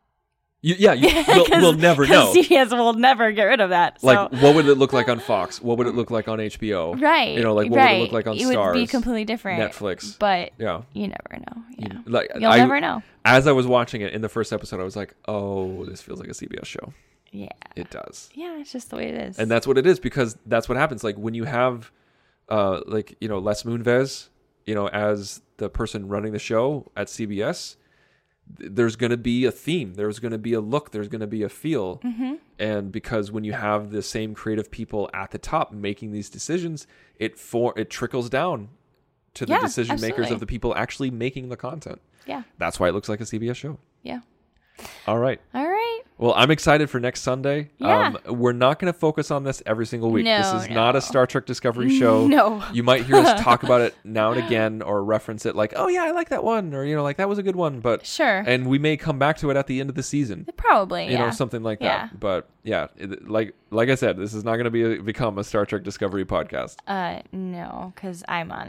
Speaker 7: We'll never know.
Speaker 4: CBS will never get rid of that. So.
Speaker 7: Like, what would it look like on Fox? What would it look like on HBO?
Speaker 4: Right.
Speaker 7: You know, like, what would it look like on Starz?
Speaker 4: It would be completely different.
Speaker 7: Netflix.
Speaker 4: But
Speaker 7: yeah,
Speaker 4: you never know. Yeah.
Speaker 7: Like,
Speaker 4: You'll never know.
Speaker 7: As I was watching it in the first episode, I was like, oh, this feels like a CBS show.
Speaker 4: Yeah.
Speaker 7: It does.
Speaker 4: Yeah, it's just the way it is.
Speaker 7: And that's what it is, because that's what happens. Like, when you have, Les Moonves, as the person running the show at CBS, there's going to be a theme. There's going to be a look. There's going to be a feel.
Speaker 4: Mm-hmm.
Speaker 7: And because when you have the same creative people at the top making these decisions, it trickles down to the decision makers of the people actually making the content.
Speaker 4: Yeah.
Speaker 7: That's why it looks like a CBS show.
Speaker 4: Yeah.
Speaker 7: All right. Well, I'm excited for next Sunday.
Speaker 4: Yeah.
Speaker 7: We're not going to focus on this every single week.
Speaker 4: No,
Speaker 7: this is not a Star Trek Discovery show.
Speaker 4: No.
Speaker 7: You might hear us talk about it now and again, or reference it like, oh yeah, I like that one, or like that was a good one. But
Speaker 4: sure.
Speaker 7: And we may come back to it at the end of the season.
Speaker 4: Probably.
Speaker 7: Something like that. But yeah, like I said, this is not going to become a Star Trek Discovery podcast.
Speaker 4: No, because I'm on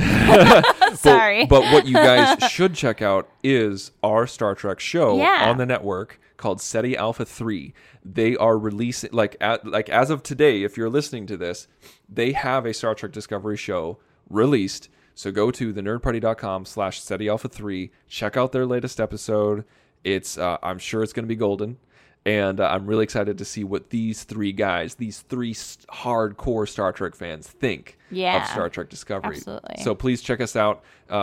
Speaker 4: it. Sorry.
Speaker 7: But what you guys should check out is our Star Trek show on the network called SETI Alpha 3. They are releasing, like as of today, if you're listening to this, they have a Star Trek Discovery show released. So go to thenerdparty.com/SETI Alpha 3. Check out their latest episode. It's I'm sure it's going to be golden. And I'm really excited to see what these three guys, these three hardcore Star Trek fans think of Star Trek Discovery.
Speaker 4: Absolutely.
Speaker 7: So please check us out. We're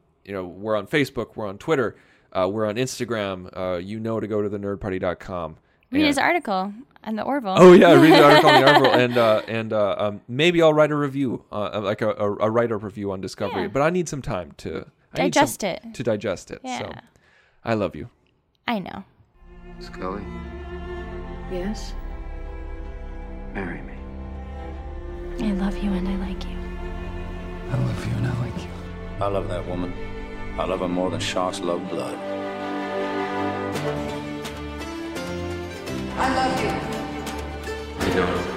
Speaker 7: on Facebook. We're on Twitter. We're on Instagram. To go to thenerdparty.com.
Speaker 4: Read his article on the Orville.
Speaker 7: Oh, yeah. Read the article on the Orville. And maybe I'll write a review, like a write-up review on Discovery.
Speaker 4: Yeah.
Speaker 7: But I need some time to
Speaker 4: digest it.
Speaker 7: To digest it.
Speaker 4: Yeah.
Speaker 7: So I love you.
Speaker 4: I know.
Speaker 2: Scully,
Speaker 3: Yes?
Speaker 2: marry me.
Speaker 4: I love you and I like you.
Speaker 5: I love you and I like you.
Speaker 6: I love that woman. I love her more than sharks love blood.
Speaker 3: I love you.
Speaker 2: I don't.